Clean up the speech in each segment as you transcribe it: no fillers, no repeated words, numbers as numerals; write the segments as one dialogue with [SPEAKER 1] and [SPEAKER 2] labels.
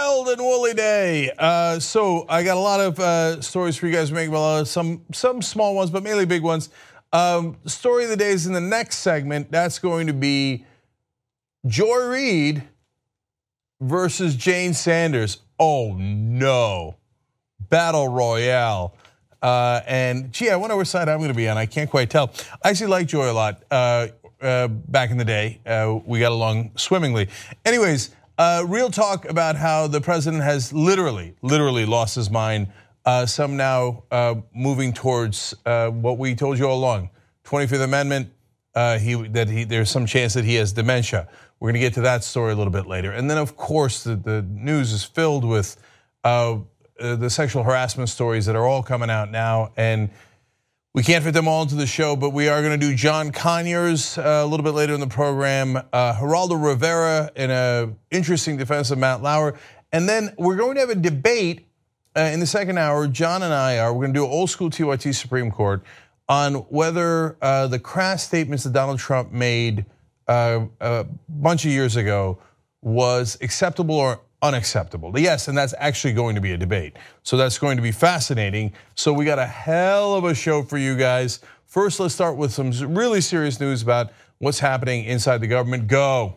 [SPEAKER 1] Wild and woolly day. So I got a lot of stories for you guys to make about some small ones, but mainly big ones. Story of the day is in the next segment. That's going to be Joy Reid versus Jane Sanders. Oh no, battle royale. And gee, I wonder which side I'm going to be on. I can't quite tell. I actually like Joy a lot. Back in the day, we got along swimmingly. Anyways, real talk about how the president has literally lost his mind. Some now moving towards what we told you all along: 25th Amendment. There's some chance that he has dementia. We're going to get to that story a little bit later. And then, of course, the news is filled with the sexual harassment stories that are all coming out now. And we can't fit them all into the show, but we are going to do John Conyers a little bit later in the program. Geraldo Rivera in an interesting defense of Matt Lauer. And then we're going to have a debate in the second hour. John and I we're going to do an old school TYT Supreme Court on whether the crass statements that Donald Trump made a bunch of years ago was acceptable or unacceptable. Yes, and that's actually going to be a debate. So that's going to be fascinating. So we got a hell of a show for you guys. First, let's start with some really serious news about what's happening inside the government. Go.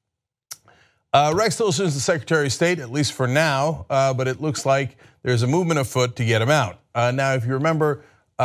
[SPEAKER 1] Rex Tillerson is the Secretary of State, at least for now, but it looks like there's a movement afoot to get him out. Now, if you remember,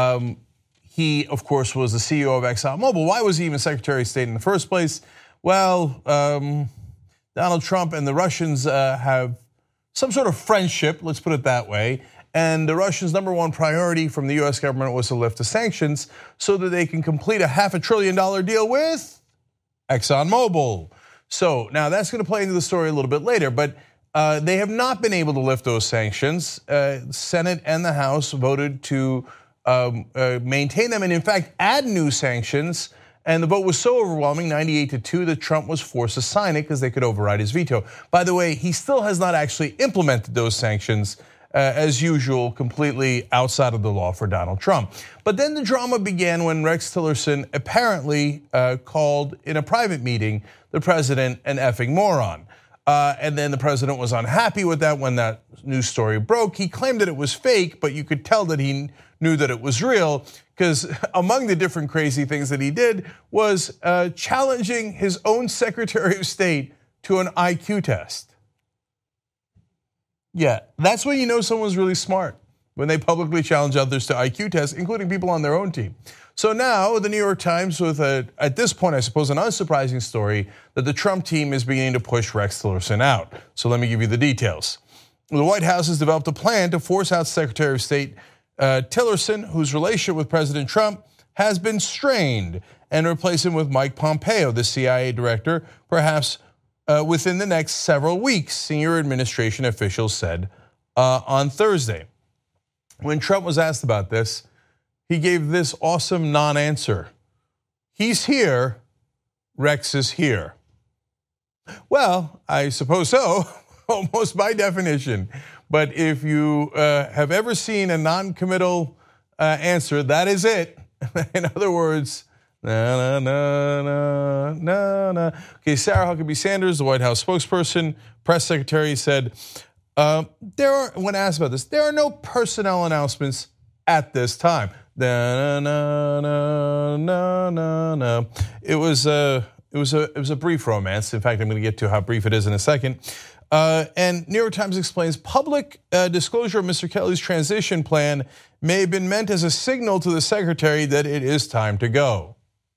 [SPEAKER 1] he, of course, was the CEO of ExxonMobil. Why was he even Secretary of State in the first place? Well, Donald Trump and the Russians have some sort of friendship, let's put it that way. And the Russians' number one priority from the US government was to lift the sanctions so that they can complete a $500 billion deal with ExxonMobil. So now that's going to play into the story a little bit later, but they have not been able to lift those sanctions. Senate and the House voted to maintain them and in fact add new sanctions. And the vote was so overwhelming, 98-2, that Trump was forced to sign it because they could override his veto. By the way, he still has not actually implemented those sanctions, as usual, completely outside of the law for Donald Trump. But then the drama began when Rex Tillerson apparently called in a private meeting the president an effing moron. And then the president was unhappy with that when that news story broke. He claimed that it was fake, but you could tell that he knew that it was real, because among the different crazy things that he did was challenging his own Secretary of State to an IQ test. Yeah, that's when you know someone's really smart, when they publicly challenge others to IQ tests, including people on their own team. So now the New York Times with at this point, I suppose, an unsurprising story that the Trump team is beginning to push Rex Tillerson out. So let me give you the details. The White House has developed a plan to force out Secretary of State Tillerson, whose relationship with President Trump has been strained, and replace him with Mike Pompeo, the CIA director, perhaps within the next several weeks, senior administration officials said on Thursday. When Trump was asked about this, he gave this awesome non-answer. He's here, Rex is here. Well, I suppose so, almost by definition. But if you have ever seen a non-committal answer, that is it. In other words, na na na na na. Okay, Sarah Huckabee Sanders, the White House spokesperson, press secretary, said, when asked about this, there are no personnel announcements at this time. Na na na na na na. It was a brief romance. In fact, I'm going to get to how brief it is in a second. And New York Times explains public disclosure of Mr. Kelly's transition plan may have been meant as a signal to the secretary that it is time to go.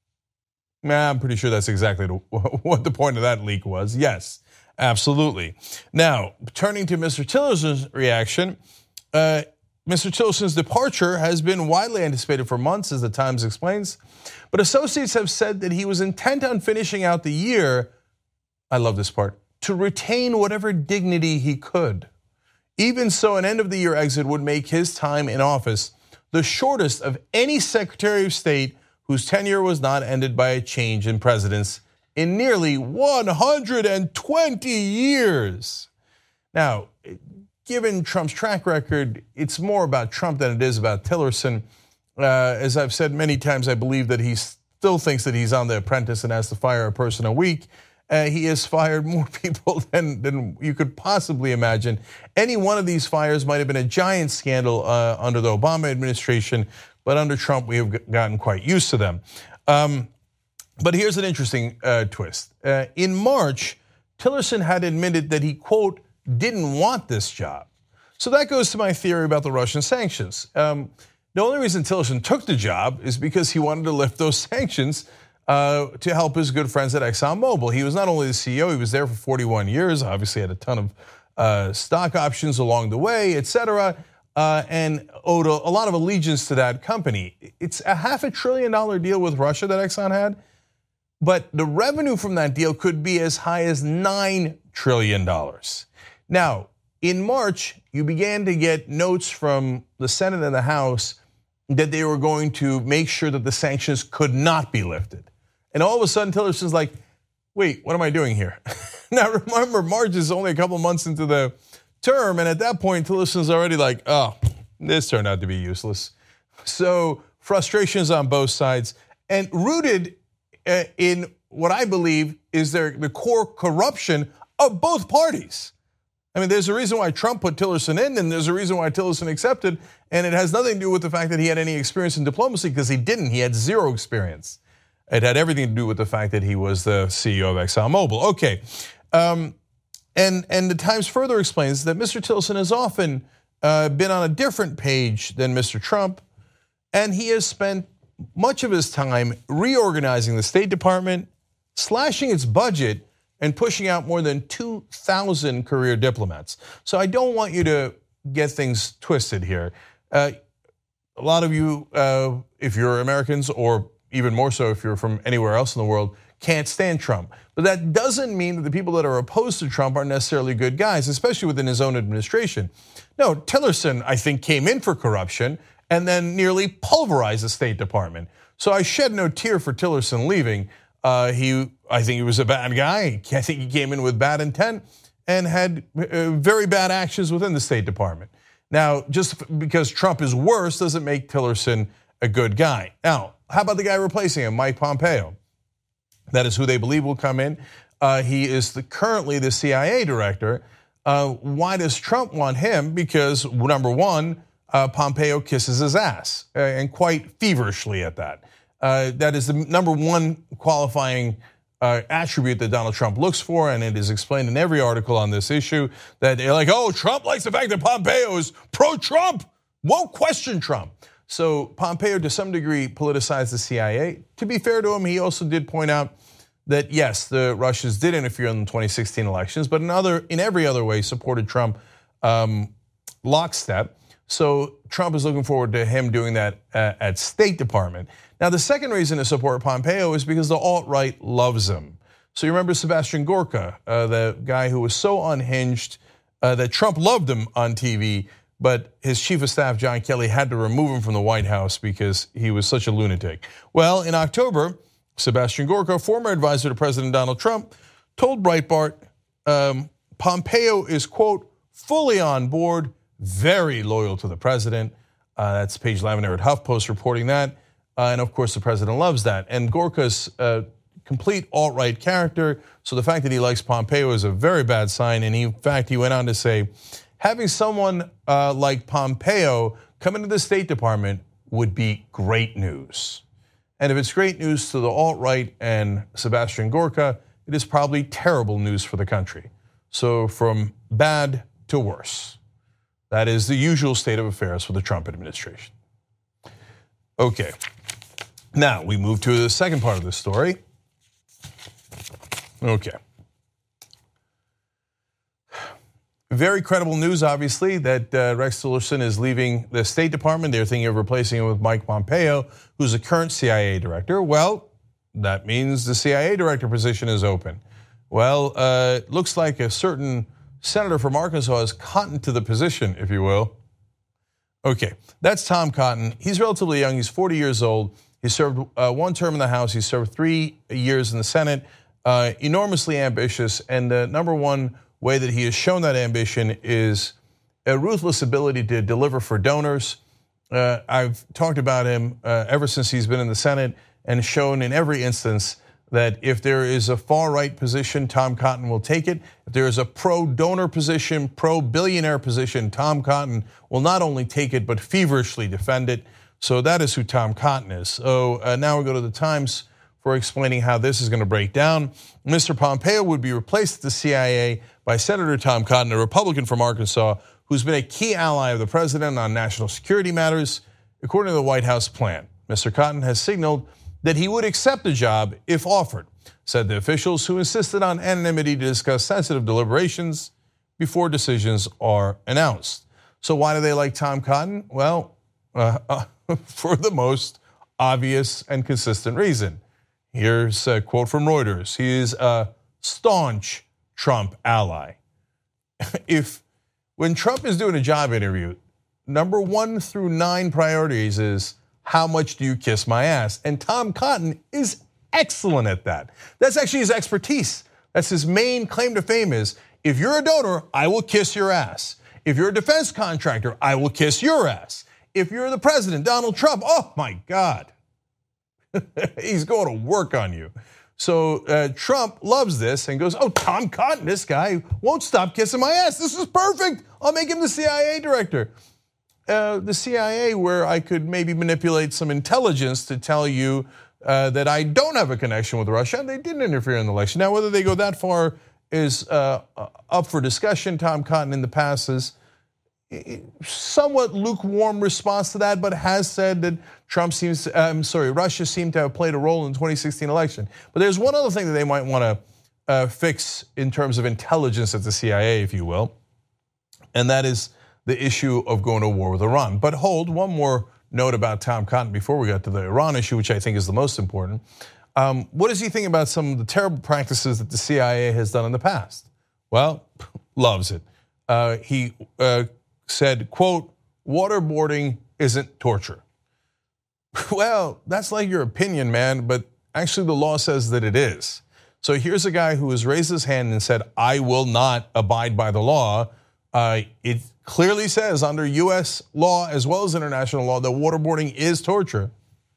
[SPEAKER 1] I'm pretty sure that's exactly what the point of that leak was. Yes, absolutely. Now, turning to Mr. Tillerson's reaction, Mr. Tillerson's departure has been widely anticipated for months, as the Times explains, but associates have said that he was intent on finishing out the year, I love this part, to retain whatever dignity he could. Even so, an end-of-the-year exit would make his time in office the shortest of any Secretary of State whose tenure was not ended by a change in presidents in nearly 120 years. Now, given Trump's track record, it's more about Trump than it is about Tillerson. As I've said many times, I believe that he still thinks that he's on The Apprentice and has to fire a person a week. He has fired more people than you could possibly imagine. Any one of these fires might have been a giant scandal under the Obama administration, but under Trump, we have gotten quite used to them. But here's an interesting twist. In March, Tillerson had admitted that he, quote, didn't want this job. So that goes to my theory about the Russian sanctions. The only reason Tillerson took the job is because he wanted to lift those sanctions to help his good friends at ExxonMobil. He was not only the CEO, he was there for 41 years, obviously had a ton of stock options along the way, et cetera, and owed a lot of allegiance to that company. It's a $500 billion deal with Russia that Exxon had, but the revenue from that deal could be as high as $9 trillion. Now, in March, you began to get notes from the Senate and the House that they were going to make sure that the sanctions could not be lifted. And all of a sudden, Tillerson's like, wait, what am I doing here? Now, remember, March is only a couple months into the term, and at that point, Tillerson's already like, oh, this turned out to be useless. So frustrations on both sides, and rooted in what I believe is the core corruption of both parties. I mean, there's a reason why Trump put Tillerson in, and there's a reason why Tillerson accepted, and it has nothing to do with the fact that he had any experience in diplomacy, because he didn't. He had zero experience. It had everything to do with the fact that he was the CEO of ExxonMobil. Okay, and the Times further explains that Mr. Tillerson has often been on a different page than Mr. Trump, and he has spent much of his time reorganizing the State Department, slashing its budget, and pushing out more than 2,000 career diplomats. So I don't want you to get things twisted here. A lot of you, if you're Americans, or even more so if you're from anywhere else in the world, can't stand Trump. But that doesn't mean that the people that are opposed to Trump are necessarily good guys, especially within his own administration. No, Tillerson, I think, came in for corruption and then nearly pulverized the State Department. So I shed no tear for Tillerson leaving. I think he was a bad guy. I think he came in with bad intent and had very bad actions within the State Department. Now, just because Trump is worse doesn't make Tillerson a good guy. Now, how about the guy replacing him, Mike Pompeo? That is who they believe will come in. He is currently the CIA director. Why does Trump want him? Because number one, Pompeo kisses his ass, and quite feverishly at that. That is the number one qualifying attribute that Donald Trump looks for, and it is explained in every article on this issue that they're like, oh, Trump likes the fact that Pompeo is pro-Trump, won't question Trump. So Pompeo, to some degree, politicized the CIA. To be fair to him, he also did point out that, yes, the Russians did interfere in the 2016 elections, but in every other way supported Trump lockstep. So Trump is looking forward to him doing that at State Department. Now, the second reason to support Pompeo is because the alt-right loves him. So you remember Sebastian Gorka, the guy who was so unhinged that Trump loved him on TV, but his chief of staff, John Kelly, had to remove him from the White House because he was such a lunatic. Well, in October, Sebastian Gorka, former advisor to President Donald Trump, told Breitbart Pompeo is, quote, fully on board, very loyal to the president. That's Paige Lavender at HuffPost reporting that. And of course, the president loves that. And Gorka's a complete alt-right character, so the fact that he likes Pompeo is a very bad sign. And in fact, he went on to say, having someone like Pompeo come into the State Department would be great news. And if it's great news to the alt-right and Sebastian Gorka, it is probably terrible news for the country. So from bad to worse. That is the usual state of affairs for the Trump administration. Okay, now we move to the second part of the story. Okay. Very credible news, obviously, that Rex Tillerson is leaving the State Department. They're thinking of replacing him with Mike Pompeo, who's a current CIA director. Well, that means the CIA director position is open. Well, it looks like a certain senator from Arkansas has cottoned to the position, if you will. Okay, that's Tom Cotton. He's relatively young. He's 40 years old. He served one term in the House. He served 3 years in the Senate. Enormously ambitious, and the number one way that he has shown that ambition is a ruthless ability to deliver for donors. I've talked about him ever since he's been in the Senate and shown in every instance that if there is a far-right position, Tom Cotton will take it. If there is a pro-donor position, pro-billionaire position, Tom Cotton will not only take it, but feverishly defend it. So that is who Tom Cotton is. So now we go to the Times for explaining how this is going to break down. Mr. Pompeo would be replaced at the CIA by Senator Tom Cotton, a Republican from Arkansas, who's been a key ally of the president on national security matters, according to the White House plan. Mr. Cotton has signaled that he would accept the job if offered, said the officials, who insisted on anonymity to discuss sensitive deliberations before decisions are announced. So why do they like Tom Cotton? Well, for the most obvious and consistent reason. Here's a quote from Reuters. He is a staunch Trump ally. When Trump is doing a job interview, number 1 through 9 priorities is, how much do you kiss my ass? And Tom Cotton is excellent at that. That's actually his expertise. That's his main claim to fame is, if you're a donor, I will kiss your ass. If you're a defense contractor, I will kiss your ass. If you're the president, Donald Trump, oh my God. He's going to work on you. So Trump loves this and goes, oh, Tom Cotton, this guy won't stop kissing my ass. This is perfect. I'll make him the CIA director. The CIA, where I could maybe manipulate some intelligence to tell you that I don't have a connection with Russia, and they didn't interfere in the election. Now, whether they go that far is up for discussion. Tom Cotton in the past has somewhat lukewarm response to that, but has said that Russia seemed to have played a role in the 2016 election. But there's one other thing that they might want to fix in terms of intelligence at the CIA, if you will, and that is the issue of going to war with Iran. But hold, one more note about Tom Cotton before we get to the Iran issue, which I think is the most important. What does he think about some of the terrible practices that the CIA has done in the past? Well, loves it. He said, quote, waterboarding isn't torture. Well, that's like your opinion, man, but actually the law says that it is. So here's a guy who has raised his hand and said, I will not abide by the law. It clearly says under US law as well as international law that waterboarding is torture.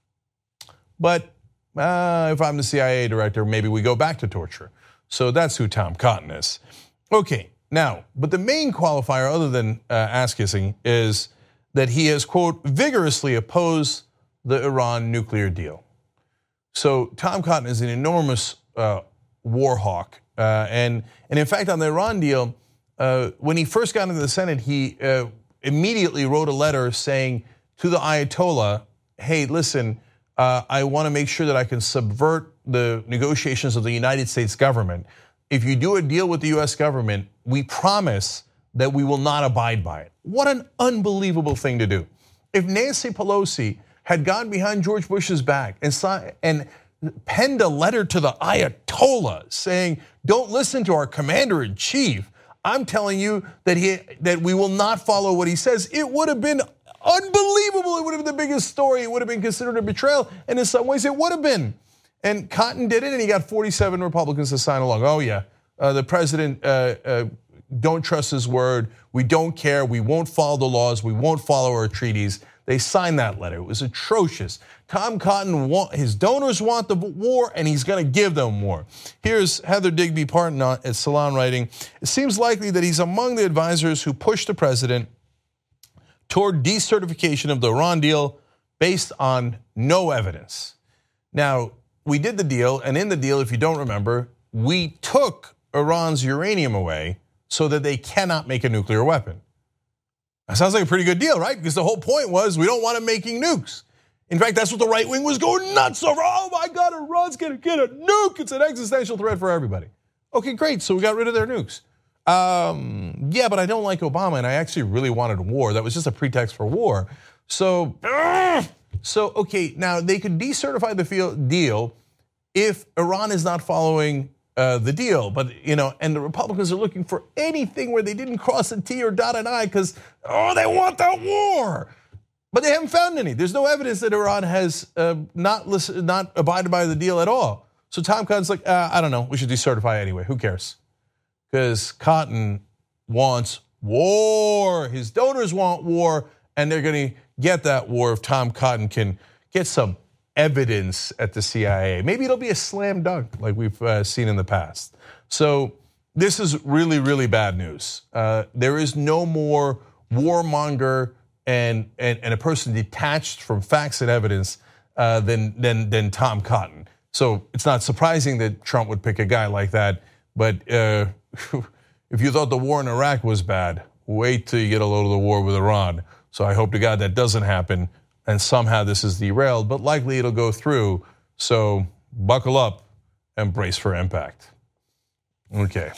[SPEAKER 1] But if I'm the CIA director, maybe we go back to torture. So that's who Tom Cotton is. Okay, now, but the main qualifier other than ass kissing is that he has, quote, vigorously opposed the Iran nuclear deal. So Tom Cotton is an enormous war hawk. And in fact, on the Iran deal, when he first got into the Senate, he immediately wrote a letter saying to the Ayatollah, hey, listen, I want to make sure that I can subvert the negotiations of the United States government. If you do a deal with the US government, we promise that we will not abide by it. What an unbelievable thing to do. If Nancy Pelosi had gone behind George Bush's back and penned a letter to the Ayatollah saying, don't listen to our commander-in-chief, I'm telling you that we will not follow what he says, it would have been unbelievable. It would have been the biggest story. It would have been considered a betrayal, and in some ways it would have been. And Cotton did it, and he got 47 Republicans to sign along. Oh yeah, the president don't trust his word. We don't care. We won't follow the laws. We won't follow our treaties. They signed that letter. It was atrocious. Tom Cotton, his donors want the war, and he's going to give them war. Here's Heather Digby Parton at Salon writing, it seems likely that he's among the advisors who pushed the president toward decertification of the Iran deal based on no evidence. Now, we did the deal, and in the deal, if you don't remember, we took Iran's uranium away so that they cannot make a nuclear weapon. That sounds like a pretty good deal, right? Because the whole point was we don't want them making nukes. In fact, that's what the right wing was going nuts over. Oh my God, Iran's gonna get a nuke. It's an existential threat for everybody. Okay, great, so we got rid of their nukes. Yeah, but I don't like Obama, and I actually really wanted war. That was just a pretext for war. So okay, now they could decertify the deal if Iran is not following the deal, but and the Republicans are looking for anything where they didn't cross a T or dot an I because they want that war, but they haven't found any. There's no evidence that Iran has not abided by the deal at all. So Tom Cotton's like, I don't know, we should decertify anyway. Who cares? Because Cotton wants war. His donors want war, and they're going to get that war if Tom Cotton can get some evidence at the CIA. Maybe it'll be a slam dunk like we've seen in the past. So this is really, really bad news. There is no more warmonger and a person detached from facts and evidence than Tom Cotton. So it's not surprising that Trump would pick a guy like that. But if you thought the war in Iraq was bad, wait till you get a load of the war with Iran. So I hope to God that doesn't happen and somehow this is derailed, but likely it'll go through. So buckle up and brace for impact. Okay.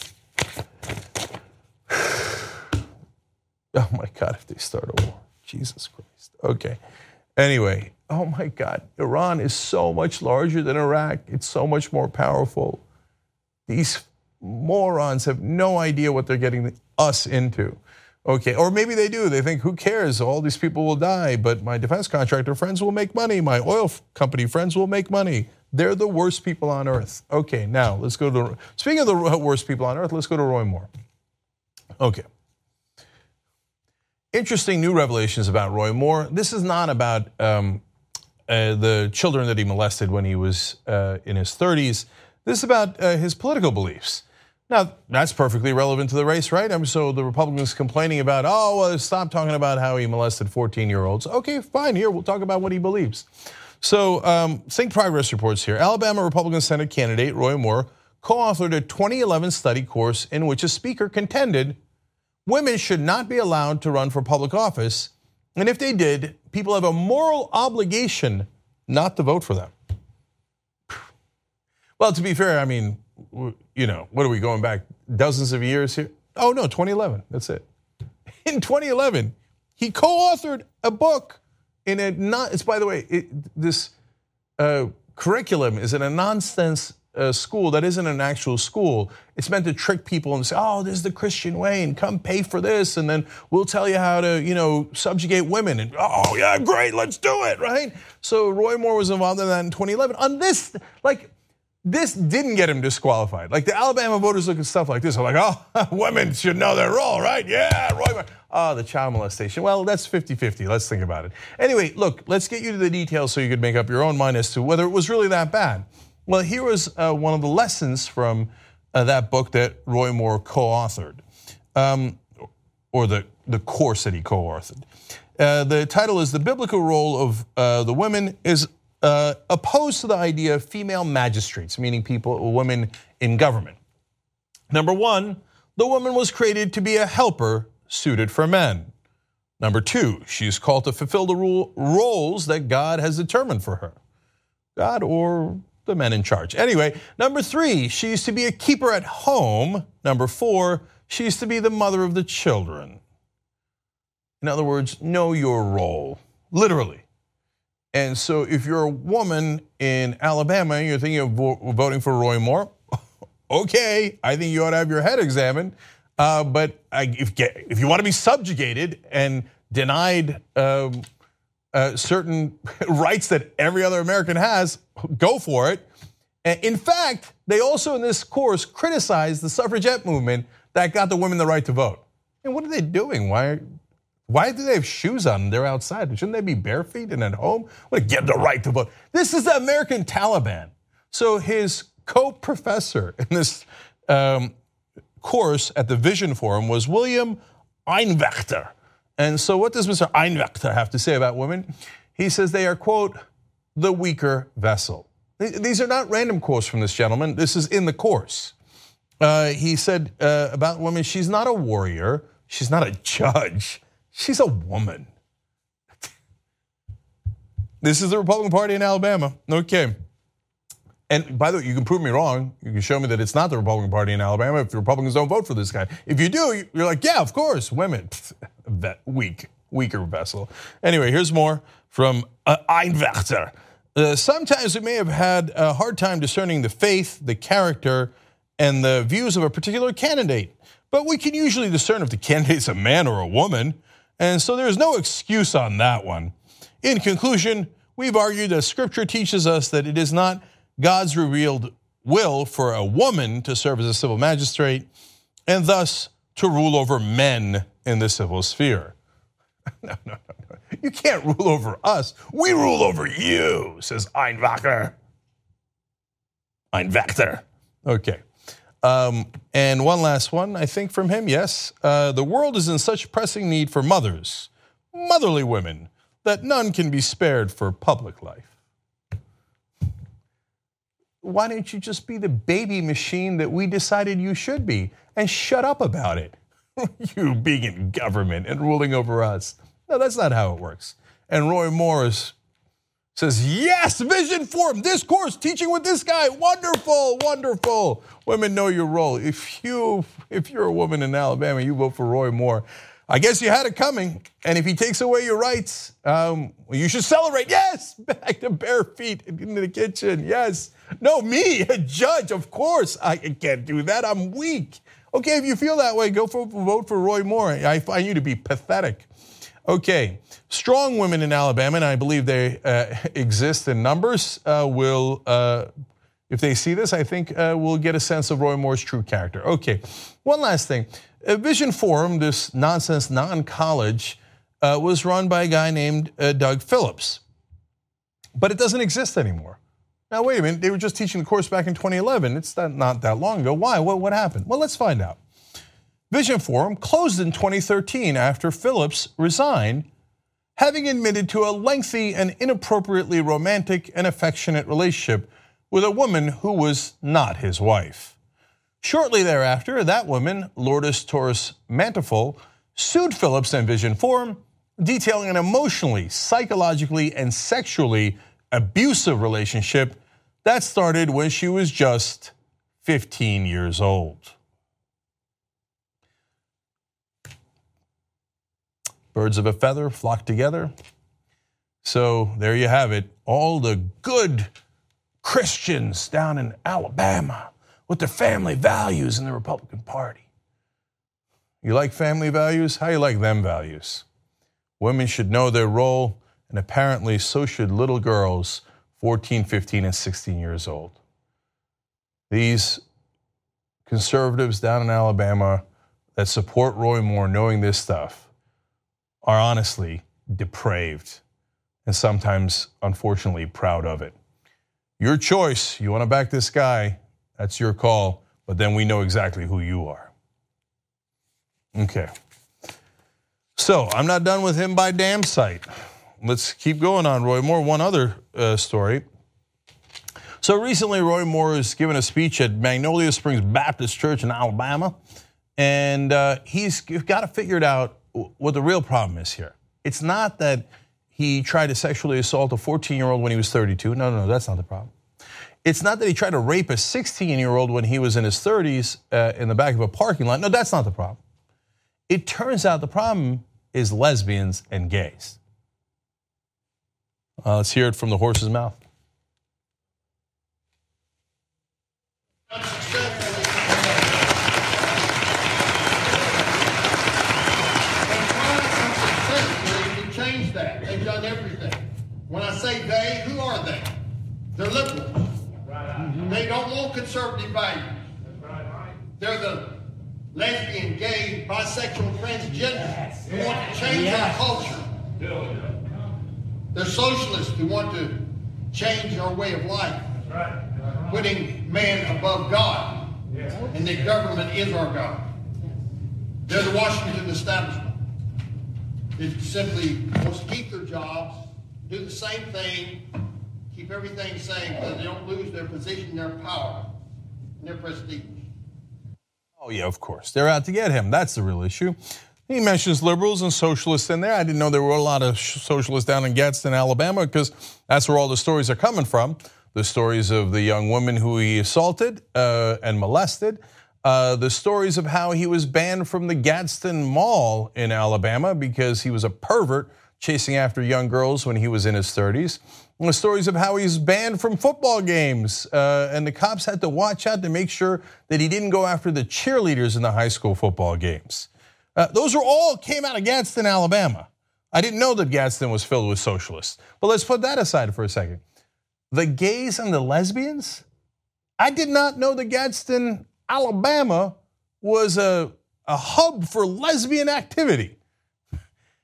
[SPEAKER 1] Oh my God, if they start a war. Jesus Christ. Okay. Anyway, oh my God, Iran is so much larger than Iraq. It's so much more powerful. These morons have no idea what they're getting us into. Okay, or maybe they do. They think, who cares? All these people will die, but my defense contractor friends will make money. My oil company friends will make money. They're the worst people on earth. Okay, now let's go to, speaking of the worst people on earth, let's go to Roy Moore. Okay. Interesting new revelations about Roy Moore. This is not about the children that he molested when he was in his 30s. This is about his political beliefs. Now, that's perfectly relevant to the race, right? So the Republicans complaining about, oh, well, stop talking about how he molested 14-year-olds. Okay, fine, here, we'll talk about what he believes. So Think Progress reports here. Alabama Republican Senate candidate Roy Moore co-authored a 2011 study course in which a speaker contended women should not be allowed to run for public office, and if they did, people have a moral obligation not to vote for them. Well, to be fair, I mean, you know, what are we going back dozens of years here? Oh no, 2011, that's it. In 2011, he co-authored a book in a, it's by the way, this curriculum is in a nonsense school that isn't an actual school. It's meant to trick people and say, oh, this is the Christian way and come pay for this and then we'll tell you how to, you know, subjugate women. And oh yeah, great, let's do it, right? So Roy Moore was involved in that in 2011. On this, like, this didn't get him disqualified. Like the Alabama voters look at stuff like this, are like, oh, women should know their role, right? Yeah, Roy Moore. Oh, the child molestation. Well, that's 50-50. Let's think about it. Anyway, look, let's get you to the details so you could make up your own mind as to whether it was really that bad. Well, here was one of the lessons from that book that Roy Moore co-authored, or the course that he co-authored. The title is "The Biblical Role of the Women is Opposed to the Idea of Female Magistrates," meaning women in government. Number one, the woman was created to be a helper suited for men. Number two, she is called to fulfill the roles that God has determined for her. God or the men in charge. Anyway, number three, she is to be a keeper at home. Number four, she is to be the mother of the children. In other words, know your role, literally. And so if you're a woman in Alabama and you're thinking of voting for Roy Moore, okay, I think you ought to have your head examined. But if you want to be subjugated and denied certain rights that every other American has, go for it. In fact, they also in this course criticized the suffragette movement that got the women the right to vote. And what are they doing? Why do they have shoes on? They're outside. Shouldn't they be bare feet and at home? Well, get the right to vote. This is the American Taliban. So his co-professor in this course at the Vision Forum was William Einwachter. And so what does Mr. Einwachter have to say about women? He says they are, quote, the weaker vessel. These are not random quotes from this gentleman. This is in the course. He said about women, she's not a warrior. She's not a judge. She's a woman. This is the Republican Party in Alabama. Okay. And by the way, you can prove me wrong. You can show me that it's not the Republican Party in Alabama if the Republicans don't vote for this guy. If you do, you're like, yeah, of course, women. Weaker vessel. Anyway, here's more from Einwachter. Sometimes we may have had a hard time discerning the faith, the character, and the views of a particular candidate. But we can usually discern if the candidate's a man or a woman. And so there's no excuse on that one. In conclusion, we've argued that Scripture teaches us that it is not God's revealed will for a woman to serve as a civil magistrate and thus to rule over men in the civil sphere. No. You can't rule over us. We rule over you, says Einwacher. Einwachter. Okay. And one last one, I think, from him. Yes. The world is in such pressing need for mothers, motherly women, that none can be spared for public life. Why don't you just be the baby machine that we decided you should be and shut up about it? You being in government and ruling over us. No, that's not how it works. And Roy Morris says, yes, Vision Forum, this course, teaching with this guy, wonderful, wonderful. Women know your role. If you're a woman in Alabama, you vote for Roy Moore. I guess you had it coming, and if he takes away your rights, you should celebrate. Yes, back to bare feet into the kitchen. Yes, no, me, a judge, of course. I can't do that. I'm weak. Okay, if you feel that way, vote for Roy Moore. I find you to be pathetic. Okay, strong women in Alabama, and I believe they exist in numbers, will, if they see this, I think we'll get a sense of Roy Moore's true character. Okay, one last thing. Vision Forum, this nonsense non-college, was run by a guy named Doug Phillips. But it doesn't exist anymore. Now, wait a minute, they were just teaching the course back in 2011. It's not that long ago. Why? What happened? Well, let's find out. Vision Forum closed in 2013 after Phillips resigned, having admitted to a lengthy and inappropriately romantic and affectionate relationship with a woman who was not his wife. Shortly thereafter, that woman, Lourdes Torres Mantefol, sued Phillips and Vision Forum, detailing an emotionally, psychologically, and sexually abusive relationship that started when she was just 15 years old. Birds of a feather flock together. So there you have it. All the good Christians down in Alabama with their family values in the Republican Party. You like family values? How you like them values? Women should know their role, and apparently so should little girls 14, 15, and 16 years old. These conservatives down in Alabama that support Roy Moore knowing this stuff are honestly depraved and sometimes, unfortunately, proud of it. Your choice. You want to back this guy, that's your call, but then we know exactly who you are. Okay. So I'm not done with him by damn sight. Let's keep going on Roy Moore. One other story. So recently, Roy Moore has given a speech at Magnolia Springs Baptist Church in Alabama, and he's got to figure it out what the real problem is here. It's not that he tried to sexually assault a 14-year-old when he was 32. No, that's not the problem. It's not that he tried to rape a 16-year-old when he was in his 30s in the back of a parking lot. No, that's not the problem. It turns out the problem is lesbians and gays. Let's hear it from the horse's mouth.
[SPEAKER 2] Change that. They've done everything. When I say they, who are they? They're liberals. They don't want conservative values. They're the lesbian, gay, bisexual, transgender who want to change our culture. They're socialists who want to change our way of life, putting man above God, and that government is our God. They're the Washington establishment. It simply wants to keep their jobs, do the same thing, keep everything the same, so they don't lose their position, their power, and their prestige.
[SPEAKER 1] Oh yeah, of course. They're out to get him. That's the real issue. He mentions liberals and socialists in there. I didn't know there were a lot of socialists down in Gadsden, Alabama, because that's where all the stories are coming from. The stories of the young woman who he assaulted and molested. The stories of how he was banned from the Gadsden Mall in Alabama because he was a pervert chasing after young girls when he was in his 30s. And the stories of how he's banned from football games and the cops had to watch out to make sure that he didn't go after the cheerleaders in the high school football games. Those are all came out of Gadsden, Alabama. I didn't know that Gadsden was filled with socialists. But let's put that aside for a second. The gays and the lesbians? I did not know that Gadsden, Alabama was a hub for lesbian activity.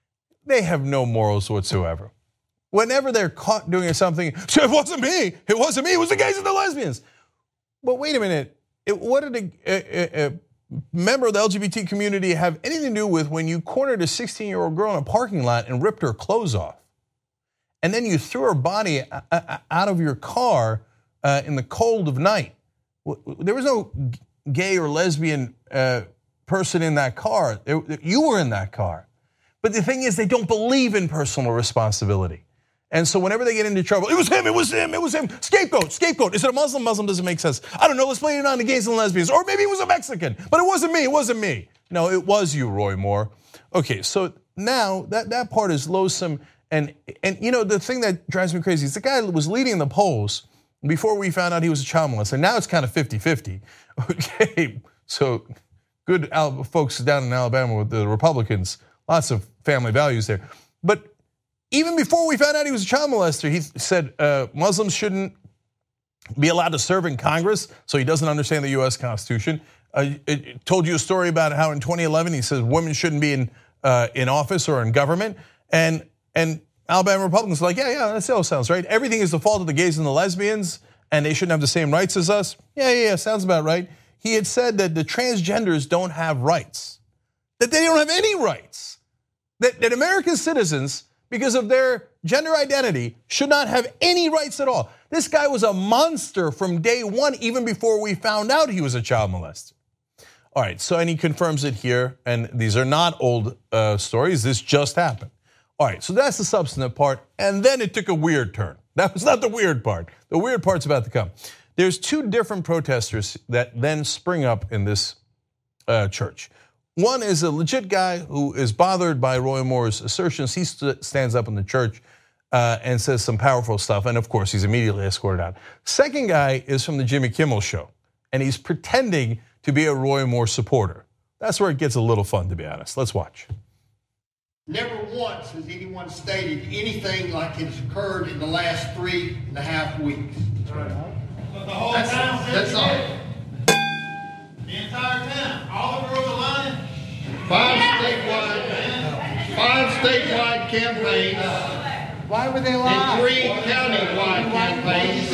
[SPEAKER 1] they have no morals whatsoever. Whenever they're caught doing something, it wasn't me, it wasn't me, it was the gays and the lesbians. But wait a minute, what did a member of the LGBT community have anything to do with when you cornered a 16-year-old girl in a parking lot and ripped her clothes off? And then you threw her body out of your car in the cold of night. There was no gay or lesbian person in that car. You were in that car. But the thing is, they don't believe in personal responsibility. And so whenever they get into trouble, it was him, it was him, it was him. Scapegoat, scapegoat. Is it a Muslim? Muslim doesn't make sense. I don't know, let's blame it on the gays and lesbians. Or maybe it was a Mexican, but it wasn't me, it wasn't me. No, it was you, Roy Moore. Okay, so now that part is loathsome. And you know, the thing that drives me crazy is the guy was leading the polls before we found out he was a child molester. Now it's kind of 50-50. Okay, so good folks down in Alabama with the Republicans, lots of family values there. But even before we found out he was a child molester, he said Muslims shouldn't be allowed to serve in Congress, so he doesn't understand the US Constitution. It told you a story about how in 2011 he says women shouldn't be in office or in government. And Alabama Republicans are like, yeah, that all sounds right. Everything is the fault of the gays and the lesbians, and they shouldn't have the same rights as us. Yeah, sounds about right. He had said that the transgenders don't have rights, that they don't have any rights, that American citizens, because of their gender identity, should not have any rights at all. This guy was a monster from day one, even before we found out he was a child molester. All right, so and he confirms it here, and these are not old stories, this just happened. All right, so that's the substantive part, and then it took a weird turn. That was not the weird part. The weird part's about to come. There's two different protesters that then spring up in this church. One is a legit guy who is bothered by Roy Moore's assertions. He stands up in the church and says some powerful stuff, and of course, he's immediately escorted out. Second guy is from the Jimmy Kimmel Show, and he's pretending to be a Roy Moore supporter. That's where it gets a little fun, to be honest. Let's watch.
[SPEAKER 2] Never once has anyone stated anything like has occurred in the last 3.5 weeks.
[SPEAKER 3] The whole town.
[SPEAKER 2] That's all.
[SPEAKER 3] The entire town. All the girls are lying.
[SPEAKER 2] 5 statewide campaigns.
[SPEAKER 4] Why would they lie?
[SPEAKER 2] And 3 countywide campaigns.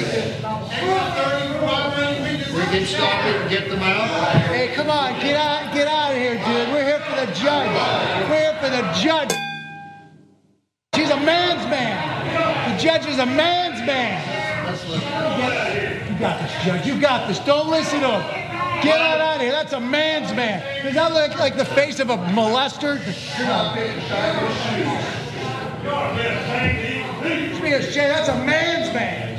[SPEAKER 2] We can stop it and get them out.
[SPEAKER 4] Hey, come on, get out of here, dude. We're here for the judge. We're here for the judge. She's a man's man. The judge is a man's man. You got this, Judge. You got this. Don't listen to him. Get out of here. That's a man's man. Does that look like the face of a molester? That's a man's man.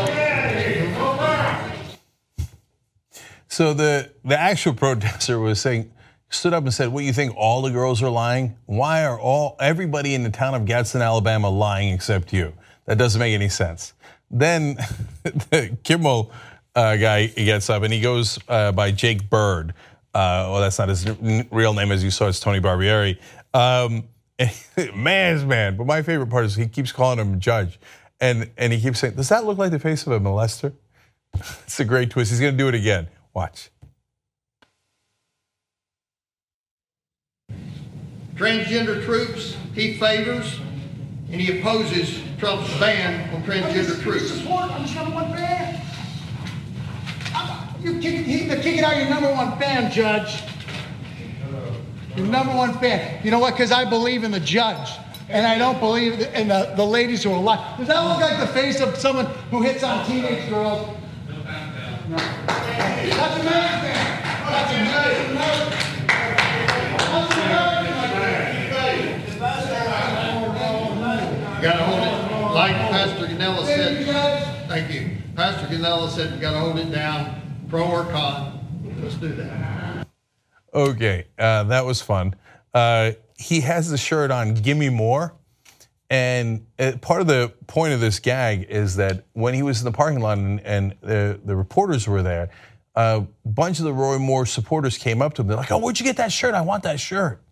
[SPEAKER 1] So the actual protester was saying, stood up and said, what, you think all the girls are lying? Why are everybody in the town of Gadsden, Alabama lying except you? That doesn't make any sense. Then the Kimmel guy, he gets up and he goes by Jake Bird. Well, that's not his real name, as you saw, it's Tony Barbieri. Man's man. But my favorite part is he keeps calling him judge. And he keeps saying, does that look like the face of a molester? It's a great twist. He's going to do it again. Watch.
[SPEAKER 2] Transgender troops he favors, and he opposes Trump's ban on transgender troops.
[SPEAKER 4] I'm his number one fan. You're kicking out your number one fan, Judge. Your number one fan. You know what? Because I believe in the judge. And I don't believe in the ladies who are lying. Does that look like the face of someone who hits on teenage girls? No. That's a man's man. That's a man's man. That's a man's man.
[SPEAKER 2] You gotta hold it, like Pastor Ganella said. Thank you. Pastor Ganella said we gotta hold it down, pro or con. Let's do that.
[SPEAKER 1] Okay, that was fun. He has the shirt on, Gimme More. And part of the point of this gag is that when he was in the parking lot and the reporters were there, a bunch of the Roy Moore supporters came up to him. They're like, oh, where'd you get that shirt? I want that shirt.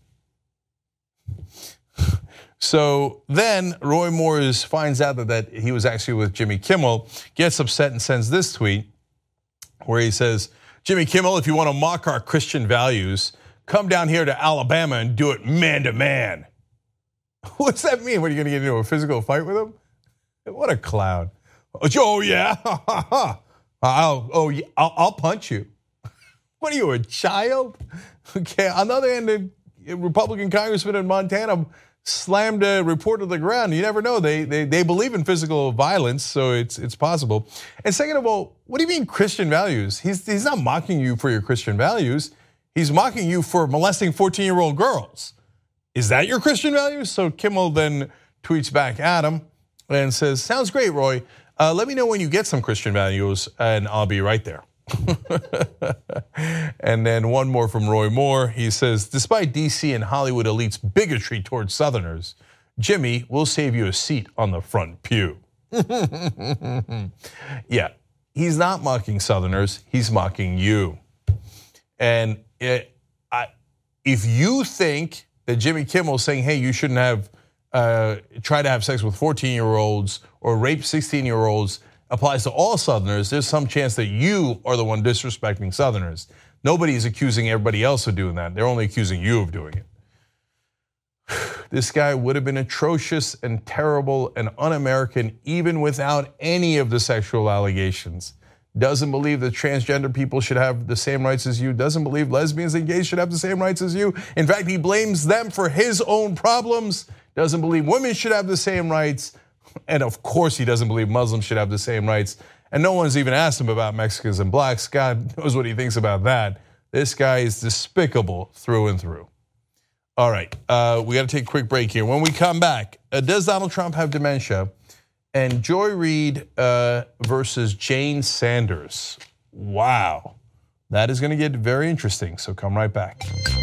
[SPEAKER 1] So then Roy Moore finds out that he was actually with Jimmy Kimmel, gets upset and sends this tweet where he says, Jimmy Kimmel, if you want to mock our Christian values, come down here to Alabama and do it man to man. What's that mean? What, are you going to get into a physical fight with him? What a clown. Oh, yeah. I'll punch you. What are you, a child? Okay, on the other hand, the Republican congressman in Montana slammed a reporter to the ground. You never know. They believe in physical violence, so it's possible. And second of all, what do you mean Christian values? He's not mocking you for your Christian values. He's mocking you for molesting 14-year-old girls. Is that your Christian values? So Kimmel then tweets back at him and says, sounds great, Roy. Let me know when you get some Christian values, and I'll be right there. And then one more from Roy Moore. He says, despite DC and Hollywood elites' bigotry towards Southerners, Jimmy will save you a seat on the front pew. Yeah, he's not mocking Southerners. He's mocking you. And if you think that Jimmy Kimmel is saying, hey, you shouldn't have try to have sex with 14-year-olds or rape 16-year-olds applies to all Southerners, there's some chance that you are the one disrespecting Southerners. Nobody's accusing everybody else of doing that. They're only accusing you of doing it. This guy would have been atrocious and terrible and un-American even without any of the sexual allegations. Doesn't believe that transgender people should have the same rights as you. Doesn't believe lesbians and gays should have the same rights as you. In fact, he blames them for his own problems. Doesn't believe women should have the same rights. And of course, he doesn't believe Muslims should have the same rights. And no one's even asked him about Mexicans and blacks. God knows what he thinks about that. This guy is despicable through and through. All right, we got to take a quick break here. When we come back, does Donald Trump have dementia? And Joy Reid versus Jane Sanders. Wow, that is going to get very interesting. So come right back.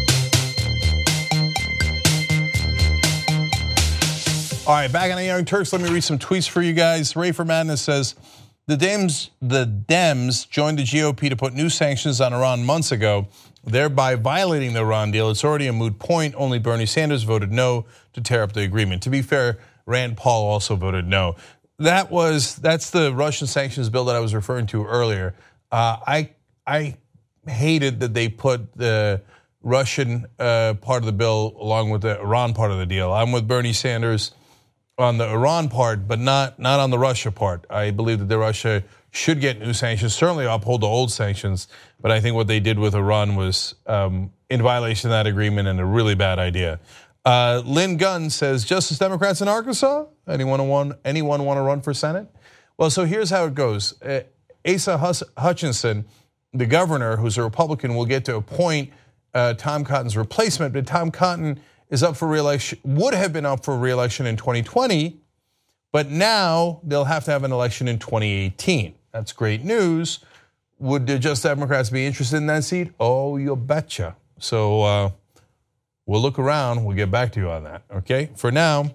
[SPEAKER 1] All right, back on the Young Turks. Let me read some tweets for you guys. Rayford Madness says, the Dems joined the GOP to put new sanctions on Iran months ago, thereby violating the Iran deal. It's already a moot point. Only Bernie Sanders voted no to tear up the agreement. To be fair, Rand Paul also voted no. That's the Russian sanctions bill that I was referring to earlier. I hated that they put the Russian part of the bill along with the Iran part of the deal. I'm with Bernie Sanders on the Iran part, but not on the Russia part. I believe that the Russia should get new sanctions, certainly uphold the old sanctions, but I think what they did with Iran was in violation of that agreement and a really bad idea. Lynn Gunn says, Justice Democrats in Arkansas? Anyone want to run for Senate? Well, so here's how it goes. Asa Hutchinson, the governor, who's a Republican, will get to appoint Tom Cotton's replacement, but Tom Cotton is up for re-election, would have been up for re-election in 2020, but now they'll have to have an election in 2018. That's great news. Would the Just Democrats be interested in that seat? Oh, you betcha. So we'll look around. We'll get back to you on that, okay? For now,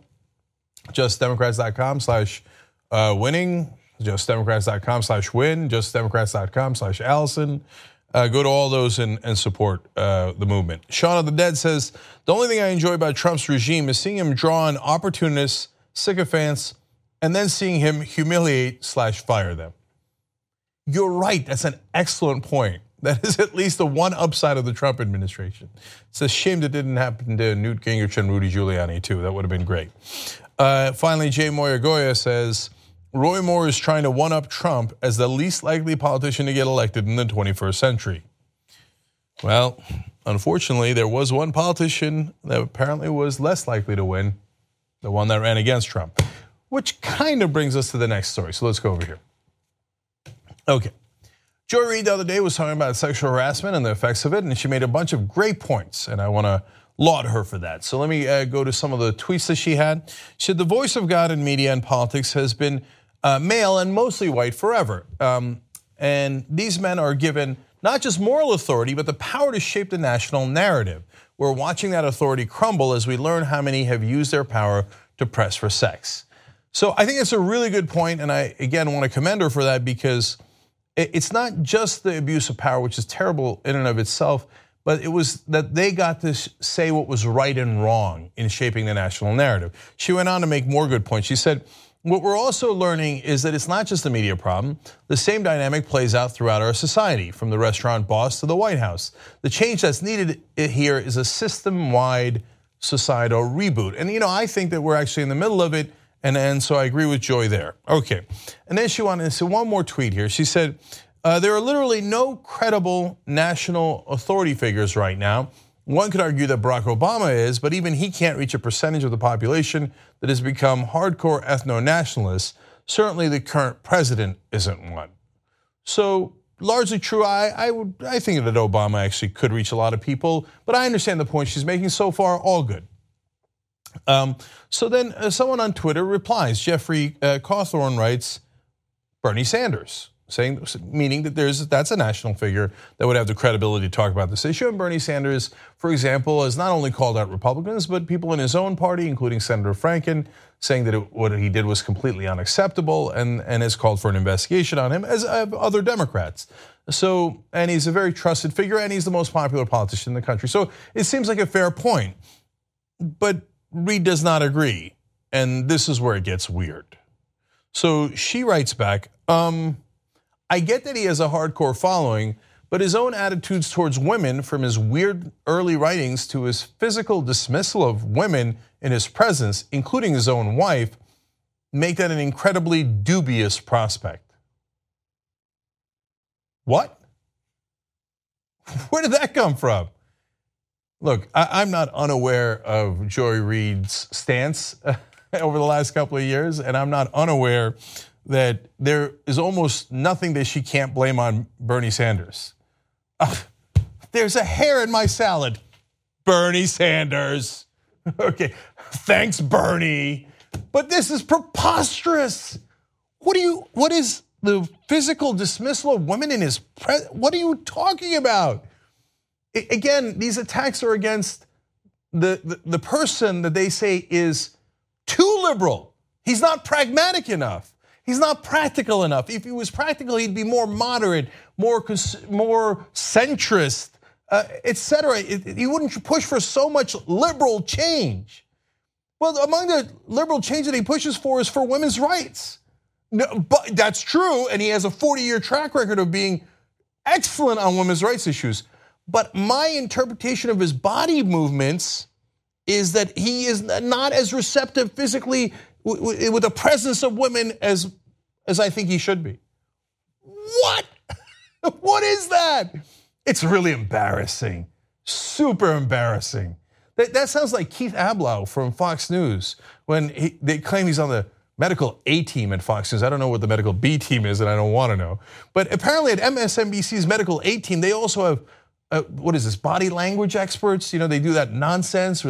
[SPEAKER 1] justdemocrats.com/winning, justdemocrats.com/win, justdemocrats.com/Allison. Go to all those and support the movement. Shaun of the Dead says, the only thing I enjoy about Trump's regime is seeing him draw on opportunists, sycophants, and then seeing him humiliate/fire them. You're right, that's an excellent point. That is at least the one upside of the Trump administration. It's a shame that didn't happen to Newt Gingrich and Rudy Giuliani too. That would have been great. Finally, Jay Moyagoya says, Roy Moore is trying to one-up Trump as the least likely politician to get elected in the 21st century. Well, unfortunately, there was one politician that apparently was less likely to win, the one that ran against Trump, which kind of brings us to the next story. So let's go over here. Okay. Joy Reid the other day was talking about sexual harassment and the effects of it, and she made a bunch of great points, and I want to laud her for that. So let me go to some of the tweets that she had. She said, the voice of God in media and politics has been male and mostly white forever. And these men are given not just moral authority, but the power to shape the national narrative. We're watching that authority crumble as we learn how many have used their power to press for sex. So I think it's a really good point, and I, again, want to commend her for that, because it's not just the abuse of power, which is terrible in and of itself, but it was that they got to say what was right and wrong in shaping the national narrative. She went on to make more good points. She said, what we're also learning is that it's not just a media problem. The same dynamic plays out throughout our society, from the restaurant boss to the White House. The change that's needed here is a system-wide societal reboot. And I think that we're actually in the middle of it, and so I agree with Joy there. Okay, and then she wanted to say one more tweet here. She said, there are literally no credible national authority figures right now. One could argue that Barack Obama is, but even he can't reach a percentage of the population that has become hardcore ethno-nationalists. Certainly the current president isn't one. So largely true. I think that Obama actually could reach a lot of people, but I understand the point she's making. So far, all good. So then someone on Twitter replies. Jeffrey Cawthorn writes, Bernie Sanders, meaning that that's a national figure that would have the credibility to talk about this issue. And Bernie Sanders, for example, has not only called out Republicans, but people in his own party, including Senator Franken, saying that what he did was completely unacceptable and has called for an investigation on him, as other Democrats. So, and he's a very trusted figure, and he's the most popular politician in the country. So it seems like a fair point, but Reed does not agree, and this is where it gets weird. So she writes back, I get that he has a hardcore following, but his own attitudes towards women, from his weird early writings to his physical dismissal of women in his presence, including his own wife, make that an incredibly dubious prospect. What? Where did that come from? Look, I'm not unaware of Joy Reid's stance over the last couple of years, and I'm not unaware that there is almost nothing that she can't blame on Bernie Sanders. There's a hair in my salad. Bernie Sanders. Okay, thanks, Bernie. But this is preposterous. What is the physical dismissal of women in his what are you talking about? Again, these attacks are against the person that they say is too liberal. He's not pragmatic enough. He's not practical enough. If he was practical, he'd be more moderate, more centrist, etc. He wouldn't push for so much liberal change. Well, among the liberal change that he pushes for is for women's rights. No, but that's true, and he has a 40-year track record of being excellent on women's rights issues. But my interpretation of his body movements is that he is not as receptive physically with the presence of women as I think he should be. What? What is that? It's really embarrassing, super embarrassing. That sounds like Keith Ablow from Fox News when they claim he's on the medical A team at Fox News. I don't know what the medical B team is, and I don't want to know. But apparently at MSNBC's medical A team, they also have what is this, body language experts? They do that nonsense.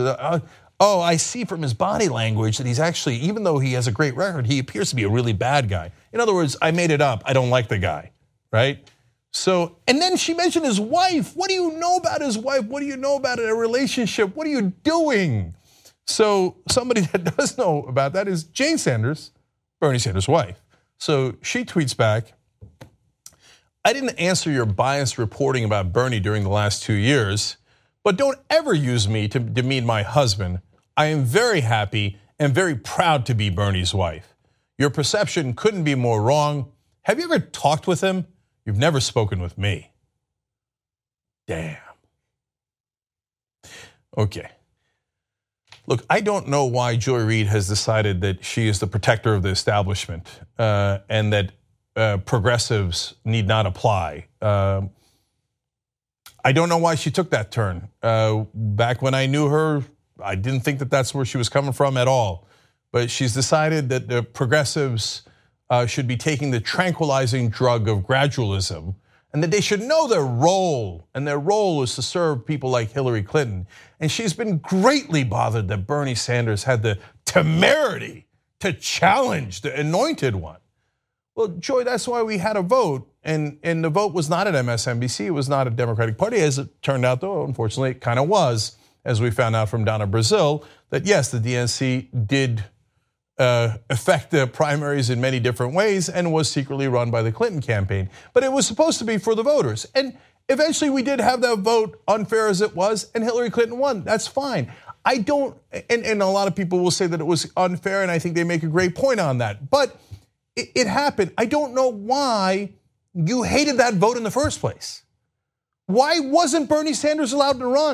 [SPEAKER 1] I see from his body language that he's actually, even though he has a great record, he appears to be a really bad guy. In other words, I made it up. I don't like the guy, right? So, and then she mentioned his wife. What do you know about his wife? What do you know about a relationship? What are you doing? So somebody that does know about that is Jane Sanders, Bernie Sanders' wife. So she tweets back, I didn't answer your biased reporting about Bernie during the last 2 years, but don't ever use me to demean my husband. I am very happy and very proud to be Bernie's wife. Your perception couldn't be more wrong. Have you ever talked with him? You've never spoken with me. Damn. Okay. Look, I don't know why Joy Reid has decided that she is the protector of the establishment and that progressives need not apply. I don't know why she took that turn. Back when I knew her, I didn't think that that's where she was coming from at all. But she's decided that the progressives should be taking the tranquilizing drug of gradualism and that they should know their role, and their role is to serve people like Hillary Clinton. And she's been greatly bothered that Bernie Sanders had the temerity to challenge the anointed one. Well, Joy, that's why we had a vote, and the vote was not at MSNBC, it was not a Democratic Party. As it turned out, though, unfortunately, it kind of was, as we found out from Donna Brazile, that yes, the DNC did affect the primaries in many different ways and was secretly run by the Clinton campaign. But it was supposed to be for the voters. And eventually we did have that vote, unfair as it was, and Hillary Clinton won. That's fine. I don't, and a lot of people will say that it was unfair, and I think they make a great point on that. But it happened. I don't know why you hated that vote in the first place. Why wasn't Bernie Sanders allowed to run?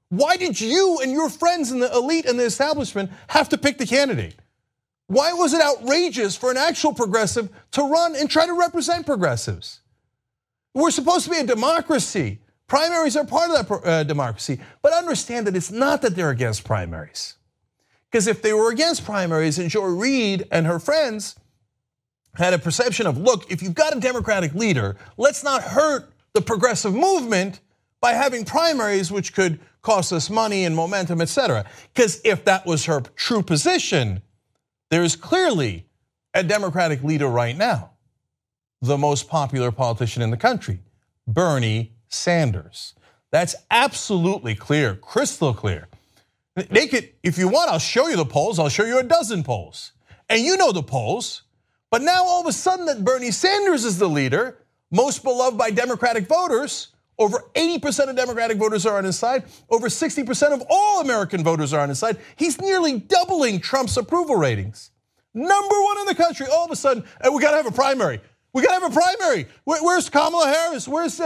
[SPEAKER 1] Why did you and your friends in the elite and the establishment have to pick the candidate? Why was it outrageous for an actual progressive to run and try to represent progressives? We're supposed to be a democracy. Primaries are part of that democracy. But understand that it's not that they're against primaries. Because if they were against primaries and Joy Reid and her friends had a perception of, look, if you've got a Democratic leader, let's not hurt the progressive movement by having primaries, which could cost us money and momentum, et cetera. Because if that was her true position, there is clearly a Democratic leader right now, the most popular politician in the country, Bernie Sanders. That's absolutely clear, crystal clear. They could, if you want, I'll show you the polls. I'll show you a dozen polls. And you know the polls. But now all of a sudden that Bernie Sanders is the leader, most beloved by Democratic voters, over 80% of Democratic voters are on his side. Over 60% of all American voters are on his side. He's nearly doubling Trump's approval ratings. #1 in the country. All of a sudden, we got to have a primary. We got to have a primary. Where's Kamala Harris? Where's